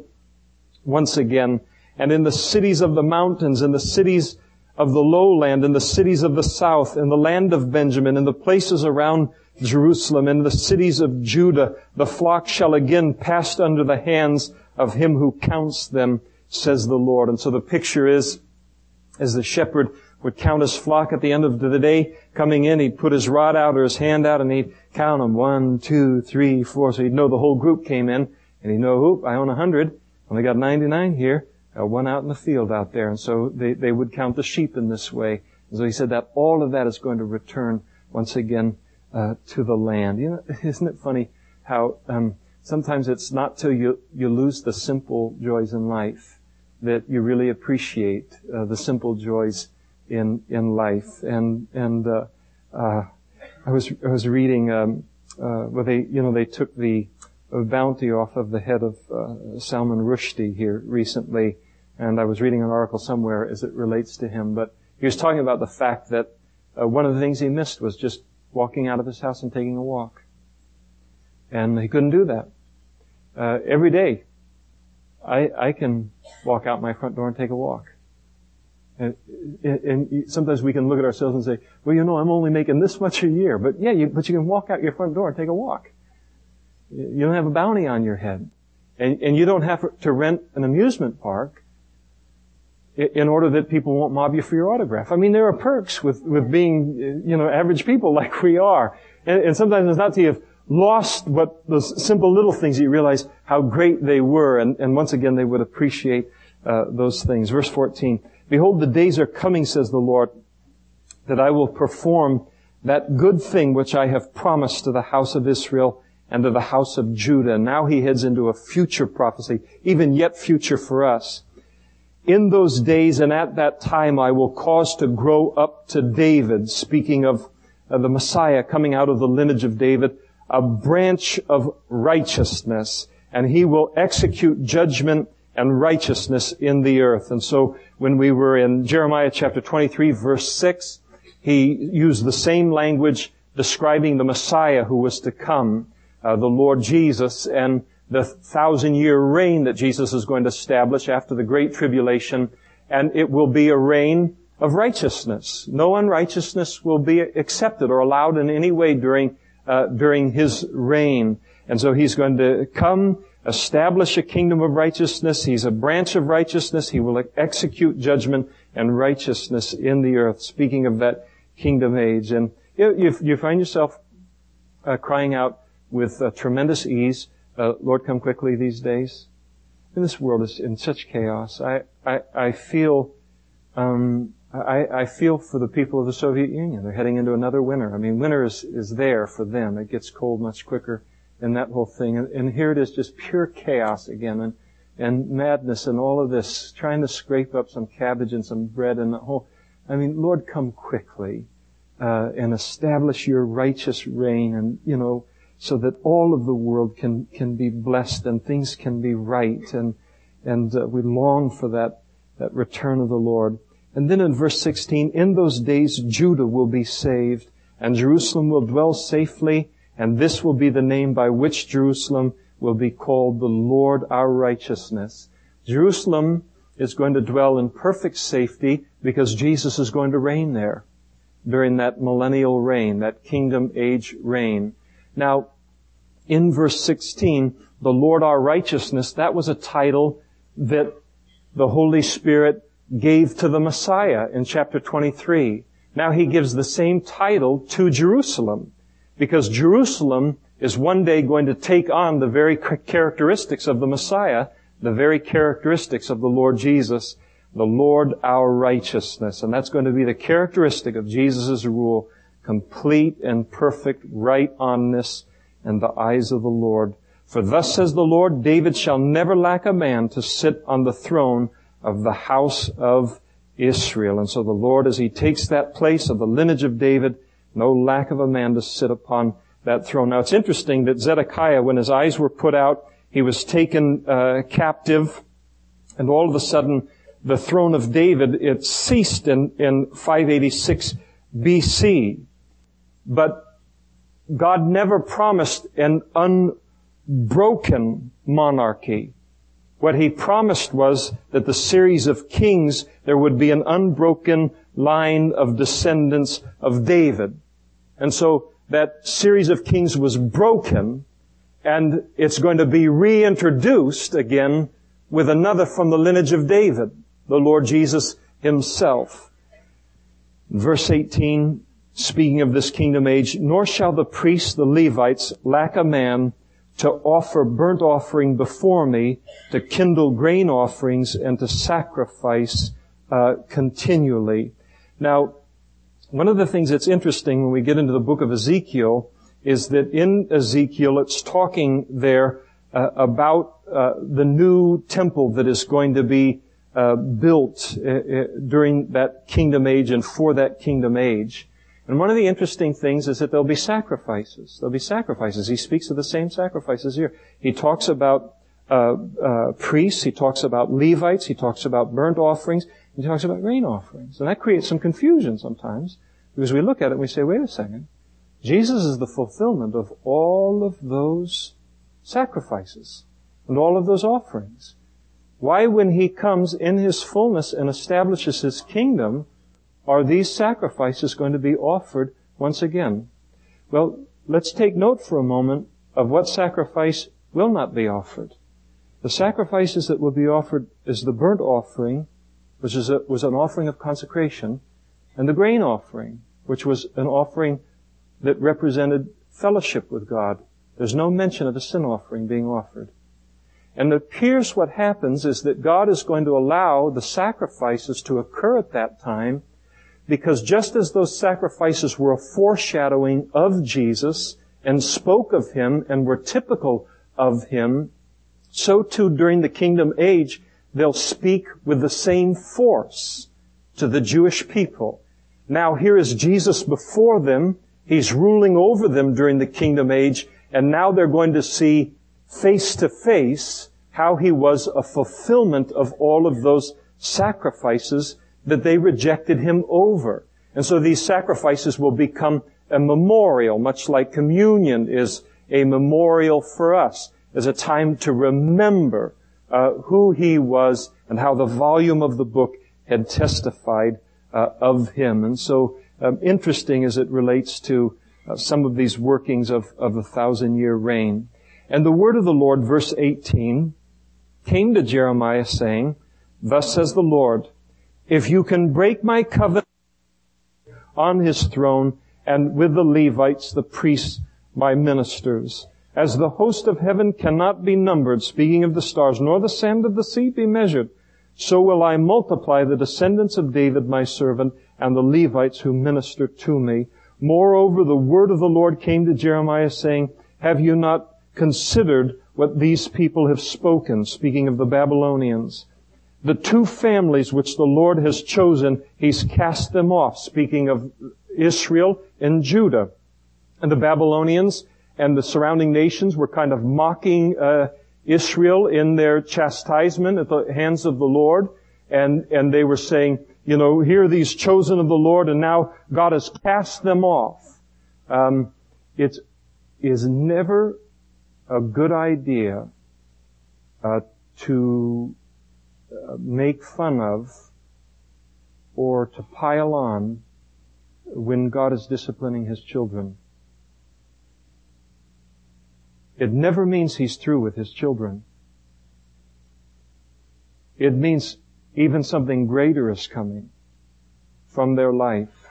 once again. And in the cities of the mountains, in the cities of the lowland, in the cities of the south, in the land of Benjamin, in the places around Jerusalem, in the cities of Judah, the flock shall again pass under the hands of Him who counts them, says the Lord. And so the picture is, as the shepherd would count his flock at the end of the day, coming in, he'd put his rod out or his hand out and he'd count them. One, two, three, four. So he'd know the whole group came in, and he'd know, oop, I own a hundred. Only got ninety-nine here. Uh, one out in the field out there. And so they, they would count the sheep in this way. And so he said that all of that is going to return once again uh, to the land. You know, isn't it funny how um, sometimes it's not till you you lose the simple joys in life that you really appreciate uh, the simple joys in in life. And and uh, uh, I was I was reading um, uh, where they you know they took the bounty off of the head of uh, Salman Rushdie here recently, and I was reading an article somewhere as it relates to him, but he was talking about the fact that uh, one of the things he missed was just walking out of his house and taking a walk. And he couldn't do that. Uh, every day, I, I can walk out my front door and take a walk. And, and sometimes we can look at ourselves and say, well, you know, I'm only making this much a year. But yeah, you, but you can walk out your front door and take a walk. You don't have a bounty on your head. And, and you don't have to rent an amusement park in order that people won't mob you for your autograph. I mean, there are perks with, with being, you know, average people like we are. And, and sometimes it's not till you've lost what those simple little things that you realize how great they were. And, and once again, they would appreciate uh, those things. Verse fourteen, behold, the days are coming, says the Lord, that I will perform that good thing which I have promised to the house of Israel and to the house of Judah. Now he heads into a future prophecy, even yet future for us. In those days and at that time I will cause to grow up to David, speaking of uh, the Messiah coming out of the lineage of David, a branch of righteousness, and he will execute judgment and righteousness in the earth. And so when we were in Jeremiah chapter twenty-three, verse six, he used the same language describing the Messiah who was to come, uh, the Lord Jesus, and the thousand-year reign that Jesus is going to establish after the Great Tribulation, and it will be a reign of righteousness. No unrighteousness will be accepted or allowed in any way during uh, during His reign. And so He's going to come, establish a kingdom of righteousness. He's a branch of righteousness. He will execute judgment and righteousness in the earth, speaking of that kingdom age. And you, you find yourself uh, crying out with uh, tremendous ease, Uh, Lord, come quickly these days. And this world is in such chaos. I, I, I feel, um, I, I feel for the people of the Soviet Union. They're heading into another winter. I mean, winter is, is there for them. It gets cold much quicker and that whole thing. And, and here it is, just pure chaos again. And, and madness and all of this, trying to scrape up some cabbage and some bread and the whole. I mean, Lord, come quickly uh, and establish your righteous reign, and you know, so that all of the world can can be blessed and things can be right, and and uh, we long for that that return of the Lord. And then in verse sixteen, in those days Judah will be saved, and Jerusalem will dwell safely, and this will be the name by which Jerusalem will be called the Lord our righteousness. Jerusalem is going to dwell in perfect safety because Jesus is going to reign there during that millennial reign, that kingdom age reign. Now, in verse sixteen, the Lord our righteousness, that was a title that the Holy Spirit gave to the Messiah in chapter twenty-three. Now he gives the same title to Jerusalem, because Jerusalem is one day going to take on the very characteristics of the Messiah, the very characteristics of the Lord Jesus, the Lord our righteousness. And that's going to be the characteristic of Jesus' rule, complete and perfect right onness in the eyes of the Lord. For thus says the Lord, David shall never lack a man to sit on the throne of the house of Israel. And so the Lord, as He takes that place of the lineage of David, no lack of a man to sit upon that throne. Now it's interesting that Zedekiah, when his eyes were put out, he was taken uh, captive, and all of a sudden the throne of David, it ceased in, in five eighty-six B C. But God never promised an unbroken monarchy. What He promised was that the series of kings, there would be an unbroken line of descendants of David. And so that series of kings was broken, and it's going to be reintroduced again with another from the lineage of David, the Lord Jesus Himself. Verse eighteen, speaking of this kingdom age, nor shall the priests, the Levites, lack a man to offer burnt offering before me, to kindle grain offerings, and to sacrifice uh, continually. Now, one of the things that's interesting when we get into the book of Ezekiel is that in Ezekiel it's talking there uh, about uh, the new temple that is going to be uh, built uh, uh, during that kingdom age and for that kingdom age. And one of the interesting things is that there'll be sacrifices. There'll be sacrifices. He speaks of the same sacrifices here. He talks about uh, uh priests. He talks about Levites. He talks about burnt offerings. He talks about grain offerings. And that creates some confusion sometimes, because we look at it and we say, wait a second. Jesus is the fulfillment of all of those sacrifices and all of those offerings. Why, when He comes in His fullness and establishes His kingdom, are these sacrifices going to be offered once again? Well, let's take note for a moment of what sacrifice will not be offered. The sacrifices that will be offered is the burnt offering, which is a, was an offering of consecration, and the grain offering, which was an offering that represented fellowship with God. There's no mention of a sin offering being offered. And it appears what happens is that God is going to allow the sacrifices to occur at that time, because just as those sacrifices were a foreshadowing of Jesus and spoke of Him and were typical of Him, so too during the kingdom age, they'll speak with the same force to the Jewish people. Now here is Jesus before them. He's ruling over them during the kingdom age, and now they're going to see face to face how He was a fulfillment of all of those sacrifices that they rejected Him over. And so these sacrifices will become a memorial, much like communion is a memorial for us, as a time to remember uh, who He was and how the volume of the book had testified uh, of Him. And so um, interesting as it relates to uh, some of these workings of, of the thousand-year reign. And the word of the Lord, verse eighteen, came to Jeremiah saying, thus says the Lord, if you can break my covenant on His throne and with the Levites, the priests, my ministers, as the host of heaven cannot be numbered, speaking of the stars, nor the sand of the sea be measured, so will I multiply the descendants of David, my servant, and the Levites who minister to me. Moreover, the word of the Lord came to Jeremiah saying, have you not considered what these people have spoken, speaking of the Babylonians. The two families which the Lord has chosen, He's cast them off, speaking of Israel and Judah. And the Babylonians and the surrounding nations were kind of mocking uh, Israel in their chastisement at the hands of the Lord. And, and they were saying, you know, here are these chosen of the Lord, and now God has cast them off. Um, it is never a good idea uh, to uh, make fun of or to pile on when God is disciplining His children. It never means He's through with His children. It means even something greater is coming from their life.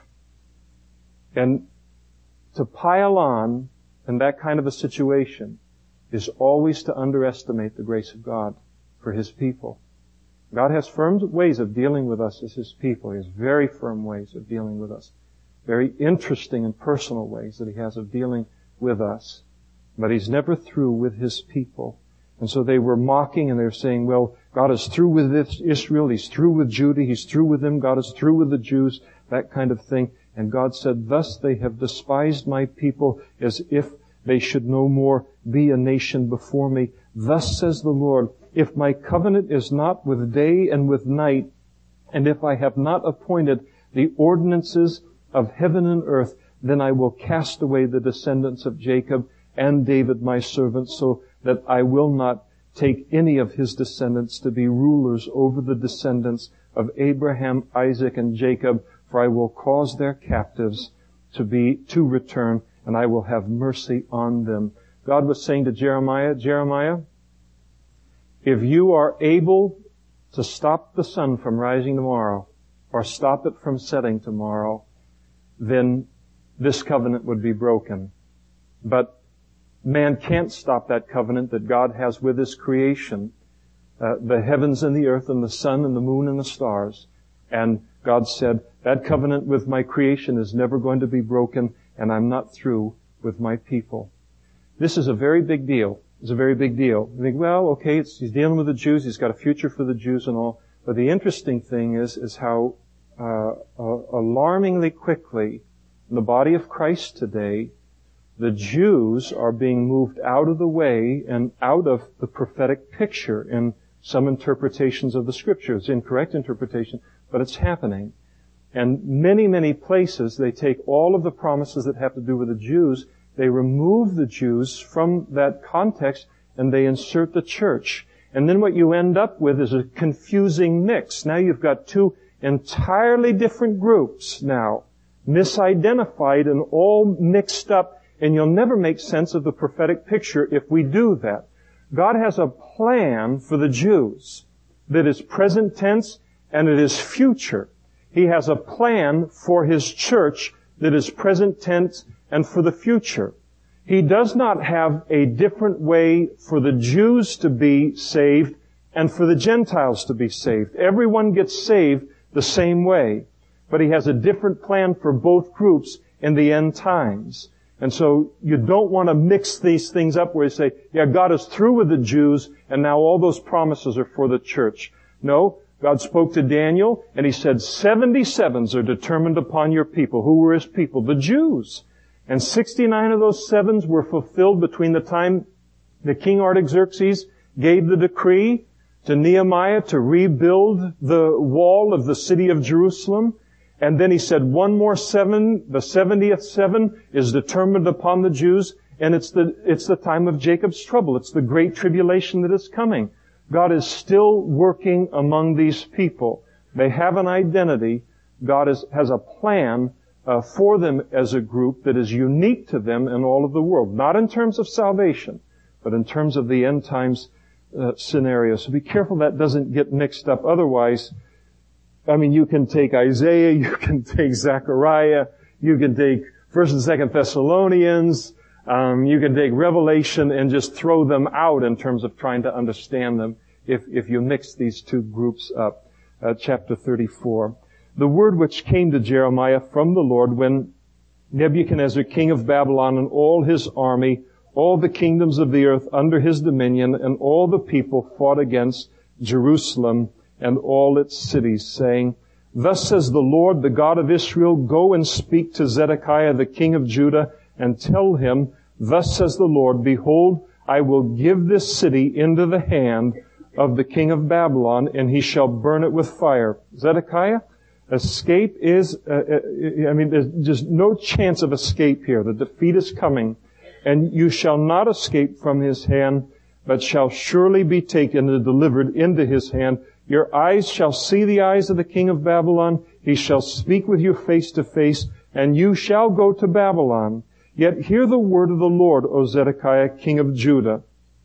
And to pile on in that kind of a situation is always to underestimate the grace of God for His people. God has firm ways of dealing with us as His people. He has very firm ways of dealing with us. Very interesting and personal ways that He has of dealing with us. But He's never through with His people. And so they were mocking and they were saying, well, God is through with Israel. He's through with Judah. He's through with them. God is through with the Jews. That kind of thing. And God said, thus they have despised my people as if they should no more be a nation before me. Thus says the Lord, if my covenant is not with day and with night, and if I have not appointed the ordinances of heaven and earth, then I will cast away the descendants of Jacob and David my servant, so that I will not take any of his descendants to be rulers over the descendants of Abraham, Isaac, and Jacob, for I will cause their captives to be, to return, and I will have mercy on them. God was saying to Jeremiah, Jeremiah, if you are able to stop the sun from rising tomorrow, or stop it from setting tomorrow, then this covenant would be broken. But man can't stop that covenant that God has with His creation, uh, the heavens and the earth and the sun and the moon and the stars. And God said, that covenant with my creation is never going to be broken, and I'm not through with my people. This is a very big deal. It's a very big deal. You think, well, okay, it's, He's dealing with the Jews. He's got a future for the Jews and all. But the interesting thing is, is how uh, uh, alarmingly quickly in the body of Christ today, the Jews are being moved out of the way and out of the prophetic picture in some interpretations of the Scriptures. Incorrect interpretation, but it's happening. And many, many places, they take all of the promises that have to do with the Jews, they remove the Jews from that context, and they insert the church. And then what you end up with is a confusing mix. Now you've got two entirely different groups now, misidentified and all mixed up, and you'll never make sense of the prophetic picture if we do that. God has a plan for the Jews that is present tense and it is future. He has a plan for His church that is present tense and for the future. He does not have a different way for the Jews to be saved and for the Gentiles to be saved. Everyone gets saved the same way, but He has a different plan for both groups in the end times. And so you don't want to mix these things up where you say, yeah, God is through with the Jews and now all those promises are for the church. No, God spoke to Daniel and He said, seventy-sevens are determined upon your people. Who were His people? The Jews. And sixty-nine of those sevens were fulfilled between the time that King Artaxerxes gave the decree to Nehemiah to rebuild the wall of the city of Jerusalem. And then he said, one more seven, the seventieth seven is determined upon the Jews, and it's the, it's the time of Jacob's trouble. It's the great tribulation that is coming. God is still working among these people. They have an identity. God is, has a plan uh, for them as a group that is unique to them in all of the world. Not in terms of salvation, but in terms of the end times uh, scenario. So be careful that doesn't get mixed up. Otherwise, I mean, you can take Isaiah, you can take Zechariah, you can take First and Second Thessalonians, um, you can take Revelation and just throw them out in terms of trying to understand them if, if you mix these two groups up. Uh, chapter thirty-four. The word which came to Jeremiah from the Lord when Nebuchadnezzar, king of Babylon, and all his army all the kingdoms of the earth under his dominion, and all the people fought against Jerusalem and all its cities, saying, Thus says the Lord, the God of Israel, go and speak to Zedekiah, the king of Judah, and tell him, Thus says the Lord, Behold, I will give this city into the hand of the king of Babylon, and he shall burn it with fire. Zedekiah, escape is, uh, I mean, there's just no chance of escape here. The defeat is coming. And you shall not escape from his hand, but shall surely be taken and delivered into his hand. Your eyes shall see the eyes of the king of Babylon. He shall speak with you face to face, and you shall go to Babylon. Yet hear the word of the Lord, O Zedekiah, king of Judah.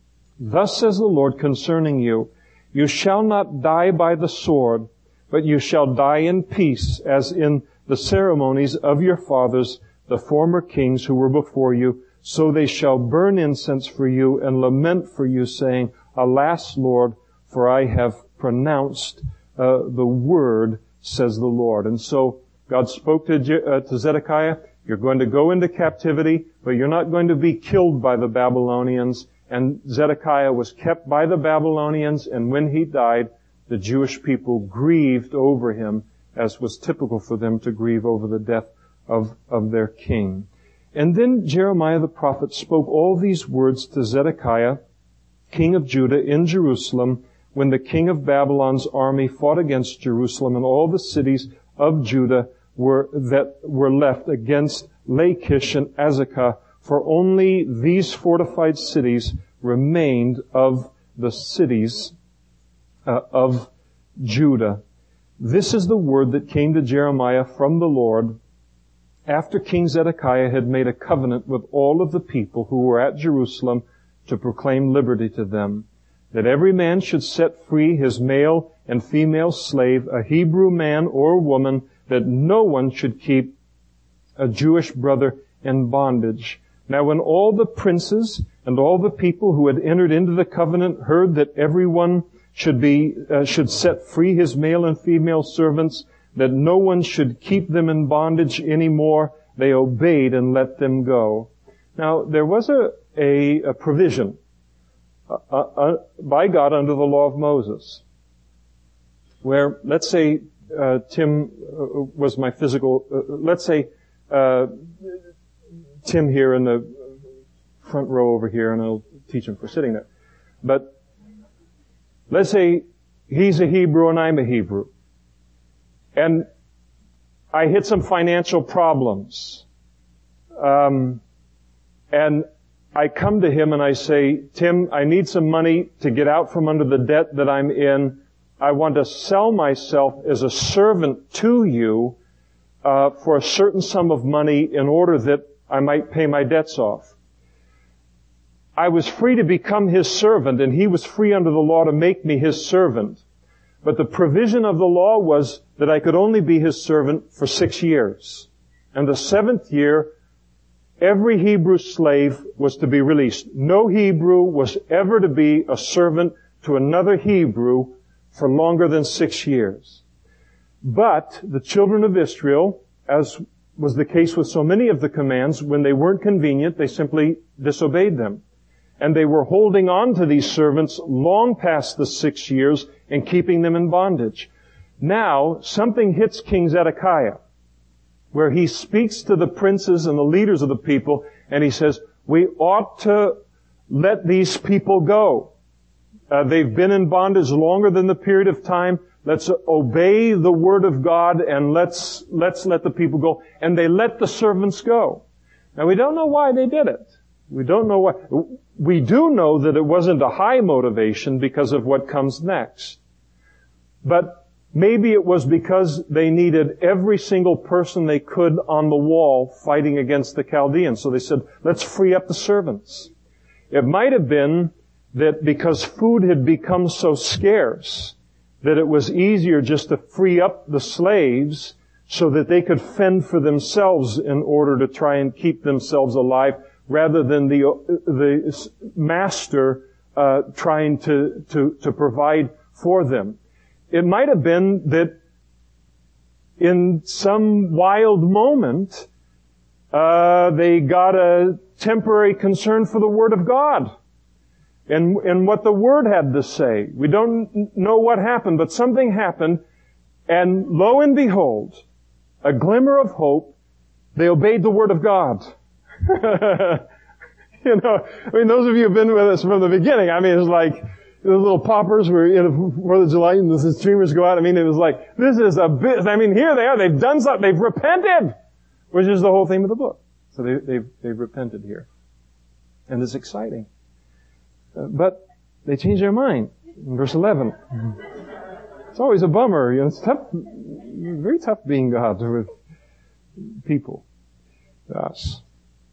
Thus says the Lord concerning you, You shall not die by the sword, but you shall die in peace, as in the ceremonies of your fathers, the former kings who were before you. So they shall burn incense for you and lament for you, saying, Alas, Lord, for I have pronounced uh, the word, says the Lord. And so God spoke to, Je- uh, to Zedekiah, you're going to go into captivity, but you're not going to be killed by the Babylonians. And Zedekiah was kept by the Babylonians, and when he died, the Jewish people grieved over him, as was typical for them to grieve over the death of, of their king. And then Jeremiah the prophet spoke all these words to Zedekiah, king of Judah, in Jerusalem, when the king of Babylon's army fought against Jerusalem, and all the cities of Judah were that were left against Lachish and Azekah, for only these fortified cities remained of the cities uh, of Judah. This is the word that came to Jeremiah from the Lord after King Zedekiah had made a covenant with all of the people who were at Jerusalem to proclaim liberty to them, that every man should set free his male and female slave, a Hebrew man or woman, that no one should keep a Jewish brother in bondage. Now when all the princes and all the people who had entered into the covenant heard that everyone should be, uh, should set free his male and female servants, that no one should keep them in bondage anymore, they obeyed and let them go. Now, there was a, a, a provision uh, uh, by God under the law of Moses, where, let's say, uh, Tim uh, was my physical, uh, let's say, uh, Tim here in the front row over here, and I'll teach him for sitting there. But let's say he's a Hebrew and I'm a Hebrew. And I hit some financial problems. Um, and I come to him and I say, Tim, I need some money to get out from under the debt that I'm in. I want to sell myself as a servant to you uh, for a certain sum of money in order that I might pay my debts off. I was free to become his servant, and he was free under the law to make me his servant. But the provision of the law was that I could only be his servant for six years. And the seventh year, every Hebrew slave was to be released. No Hebrew was ever to be a servant to another Hebrew for longer than six years. But the children of Israel, as was the case with so many of the commands, when they weren't convenient, they simply disobeyed them. And they were holding on to these servants long past the six years and keeping them in bondage. Now, something hits King Zedekiah, where he speaks to the princes and the leaders of the people, and he says, we ought to let these people go. Uh, they've been in bondage longer than the period of time. Let's obey the word of God, and let's, let's let the people go. And they let the servants go. Now, we don't know why they did it. We don't know why. We do know that it wasn't a high motivation because of what comes next. But maybe it was because they needed every single person they could on the wall fighting against the Chaldeans. So they said, let's free up the servants. It might have been that because food had become so scarce that it was easier just to free up the slaves so that they could fend for themselves in order to try and keep themselves alive, rather than the the master uh, trying to, to to provide for them. It might have been that in some wild moment, Uh, they got a temporary concern for the Word of God and, and what the Word had to say. We don't know what happened, but something happened, and lo and behold, a glimmer of hope, they obeyed the Word of God. You know, I mean, those of you who have been with us from the beginning, I mean, it's like the little poppers were, you know, Fourth of July, and the streamers go out. I mean, it was like, this is a bit, I mean, here they are, they've done something, they've repented, which is the whole theme of the book. So they, they've, they've repented here. And it's exciting. Uh, but they changed their mind in verse eleven. It's always a bummer, you know, it's tough, very tough being God with people, us.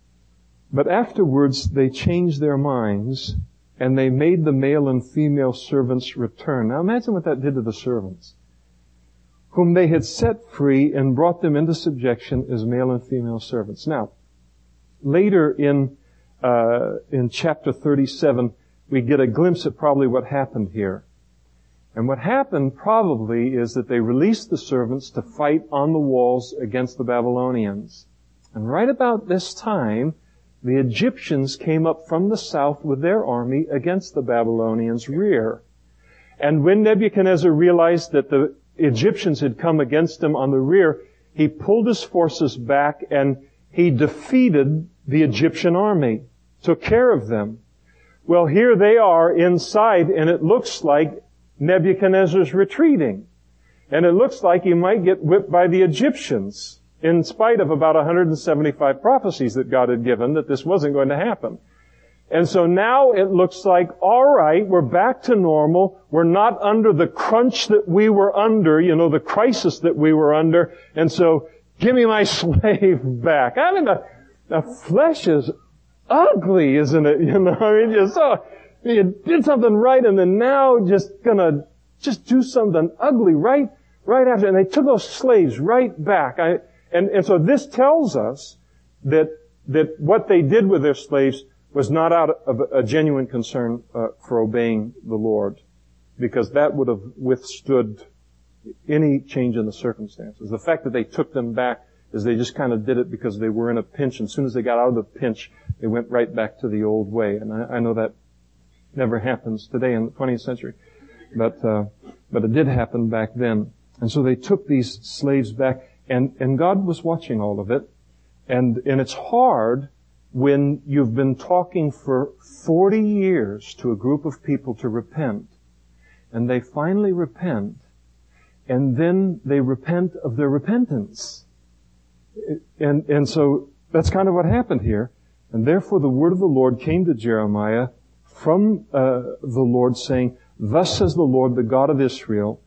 But afterwards, they changed their minds, and they made the male and female servants return. Now imagine what that did to the servants, whom they had set free and brought them into subjection as male and female servants. Now, later in uh in chapter thirty-seven, we get a glimpse at probably what happened here. And what happened probably is that they released the servants to fight on the walls against the Babylonians. And right about this time, the Egyptians came up from the south with their army against the Babylonians' rear. And when Nebuchadnezzar realized that the Egyptians had come against him on the rear, he pulled his forces back and he defeated the Egyptian army, took care of them. Well, here they are inside, and it looks like Nebuchadnezzar's retreating. And it looks like he might get whipped by the Egyptians, in spite of about one hundred seventy-five prophecies that God had given that this wasn't going to happen. And so now it looks like, all right, we're back to normal. We're not under the crunch that we were under, you know, the crisis that we were under. And so, give me my slave back. I mean, the, the flesh is ugly, isn't it? You know, I mean, just so, you did something right, and then now just gonna just do something ugly right, right after. And they took those slaves right back. I, And, and so this tells us that, that what they did with their slaves was not out of a genuine concern uh, for obeying the Lord, because that would have withstood any change in the circumstances. The fact that they took them back is they just kind of did it because they were in a pinch, and as soon as they got out of the pinch, they went right back to the old way. And I, I know that never happens today in the twentieth century, but uh, but it did happen back then. And so they took these slaves back. And, and God was watching all of it. And, and it's hard when you've been talking for forty years to a group of people to repent. And they finally repent. And then they repent of their repentance. And, and so that's kind of what happened here. And therefore the word of the Lord came to Jeremiah from uh, the Lord, saying, "Thus says the Lord, the God of Israel,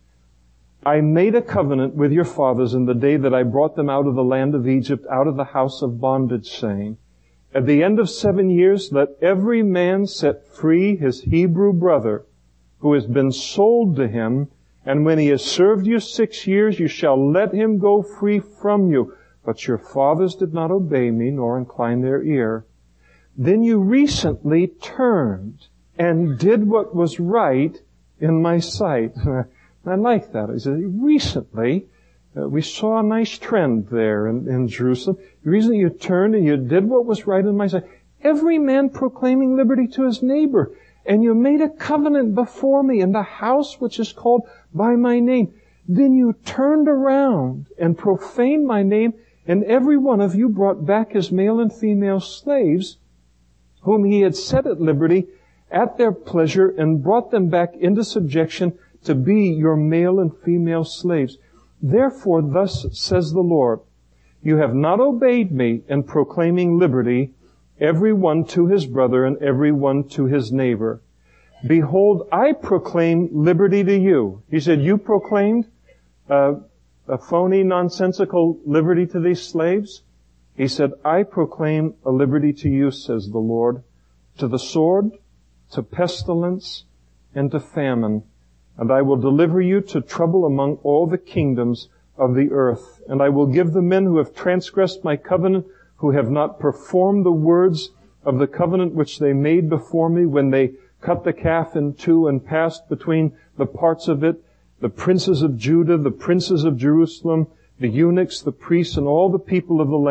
I made a covenant with your fathers in the day that I brought them out of the land of Egypt, out of the house of bondage, saying, at the end of seven years, let every man set free his Hebrew brother who has been sold to him, and when he has served you six years, you shall let him go free from you. But your fathers did not obey me, nor incline their ear. Then you recently turned and did what was right in my sight." I like that. He said, recently, uh, we saw a nice trend there in, in Jerusalem. The reason you turned and you did what was right in my sight. Every man proclaiming liberty to his neighbor. And you made a covenant before me in the house which is called by my name. Then you turned around and profaned my name, and every one of you brought back his male and female slaves, whom he had set at liberty at their pleasure, and brought them back into subjection to be your male and female slaves. Therefore, thus says the Lord, you have not obeyed me in proclaiming liberty, every one to his brother and every one to his neighbor. Behold, I proclaim liberty to you. He said, you proclaimed uh, a phony, nonsensical liberty to these slaves? He said, I proclaim a liberty to you, says the Lord, to the sword, to pestilence, and to famine. And I will deliver you to trouble among all the kingdoms of the earth. And I will give the men who have transgressed my covenant, who have not performed the words of the covenant which they made before me when they cut the calf in two and passed between the parts of it, the princes of Judah, the princes of Jerusalem, the eunuchs, the priests, and all the people of the land,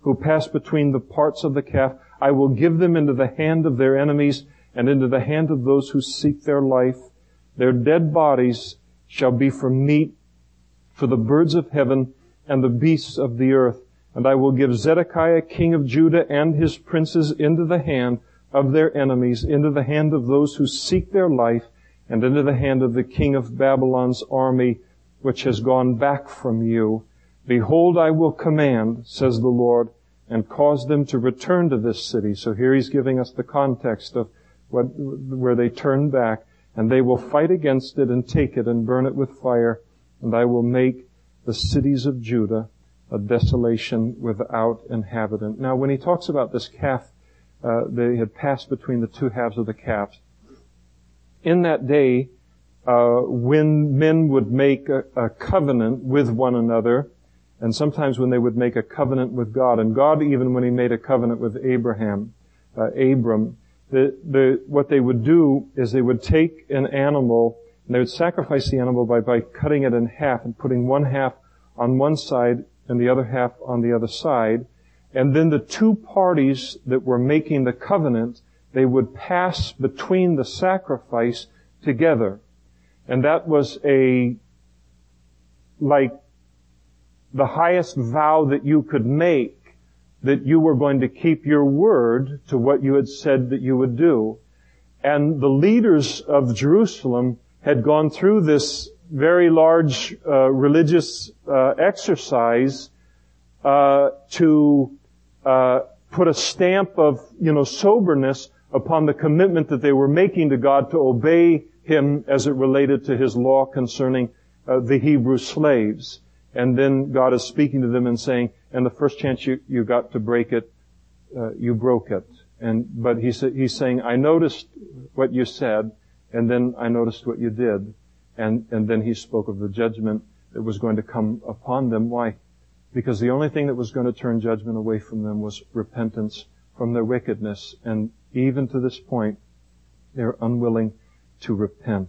who pass between the parts of the calf. I will give them into the hand of their enemies and into the hand of those who seek their life. Their dead bodies shall be for meat for the birds of heaven and the beasts of the earth. And I will give Zedekiah, king of Judah, and his princes into the hand of their enemies, into the hand of those who seek their life, and into the hand of the king of Babylon's army, which has gone back from you. Behold, I will command, says the Lord, and cause them to return to this city. So here he's giving us the context of what, where they turn back, and they will fight against it and take it and burn it with fire, and I will make the cities of Judah a desolation without inhabitant. Now, when he talks about this calf, uh, they had passed between the two halves of the calves. In that day, uh, when men would make a, a covenant with one another, and sometimes when they would make a covenant with God, and God, even when he made a covenant with Abraham, uh, Abram, the, the, what they would do is they would take an animal, and they would sacrifice the animal by, by cutting it in half and putting one half on one side and the other half on the other side. And then the two parties that were making the covenant, they would pass between the sacrifice together. And that was a, like, the highest vow that you could make, that you were going to keep your word to what you had said that you would do. And the leaders of Jerusalem had gone through this very large uh, religious uh, exercise uh, to uh, put a stamp of, you know, soberness upon the commitment that they were making to God to obey him as it related to his law concerning uh, the Hebrew slaves. And then God is speaking to them and saying, and the first chance you, you got to break it, uh, you broke it. And, but he's, he's saying, I noticed what you said, and then I noticed what you did. And, and then he spoke of the judgment that was going to come upon them. Why? Because the only thing that was going to turn judgment away from them was repentance from their wickedness. And even to this point, they're unwilling to repent.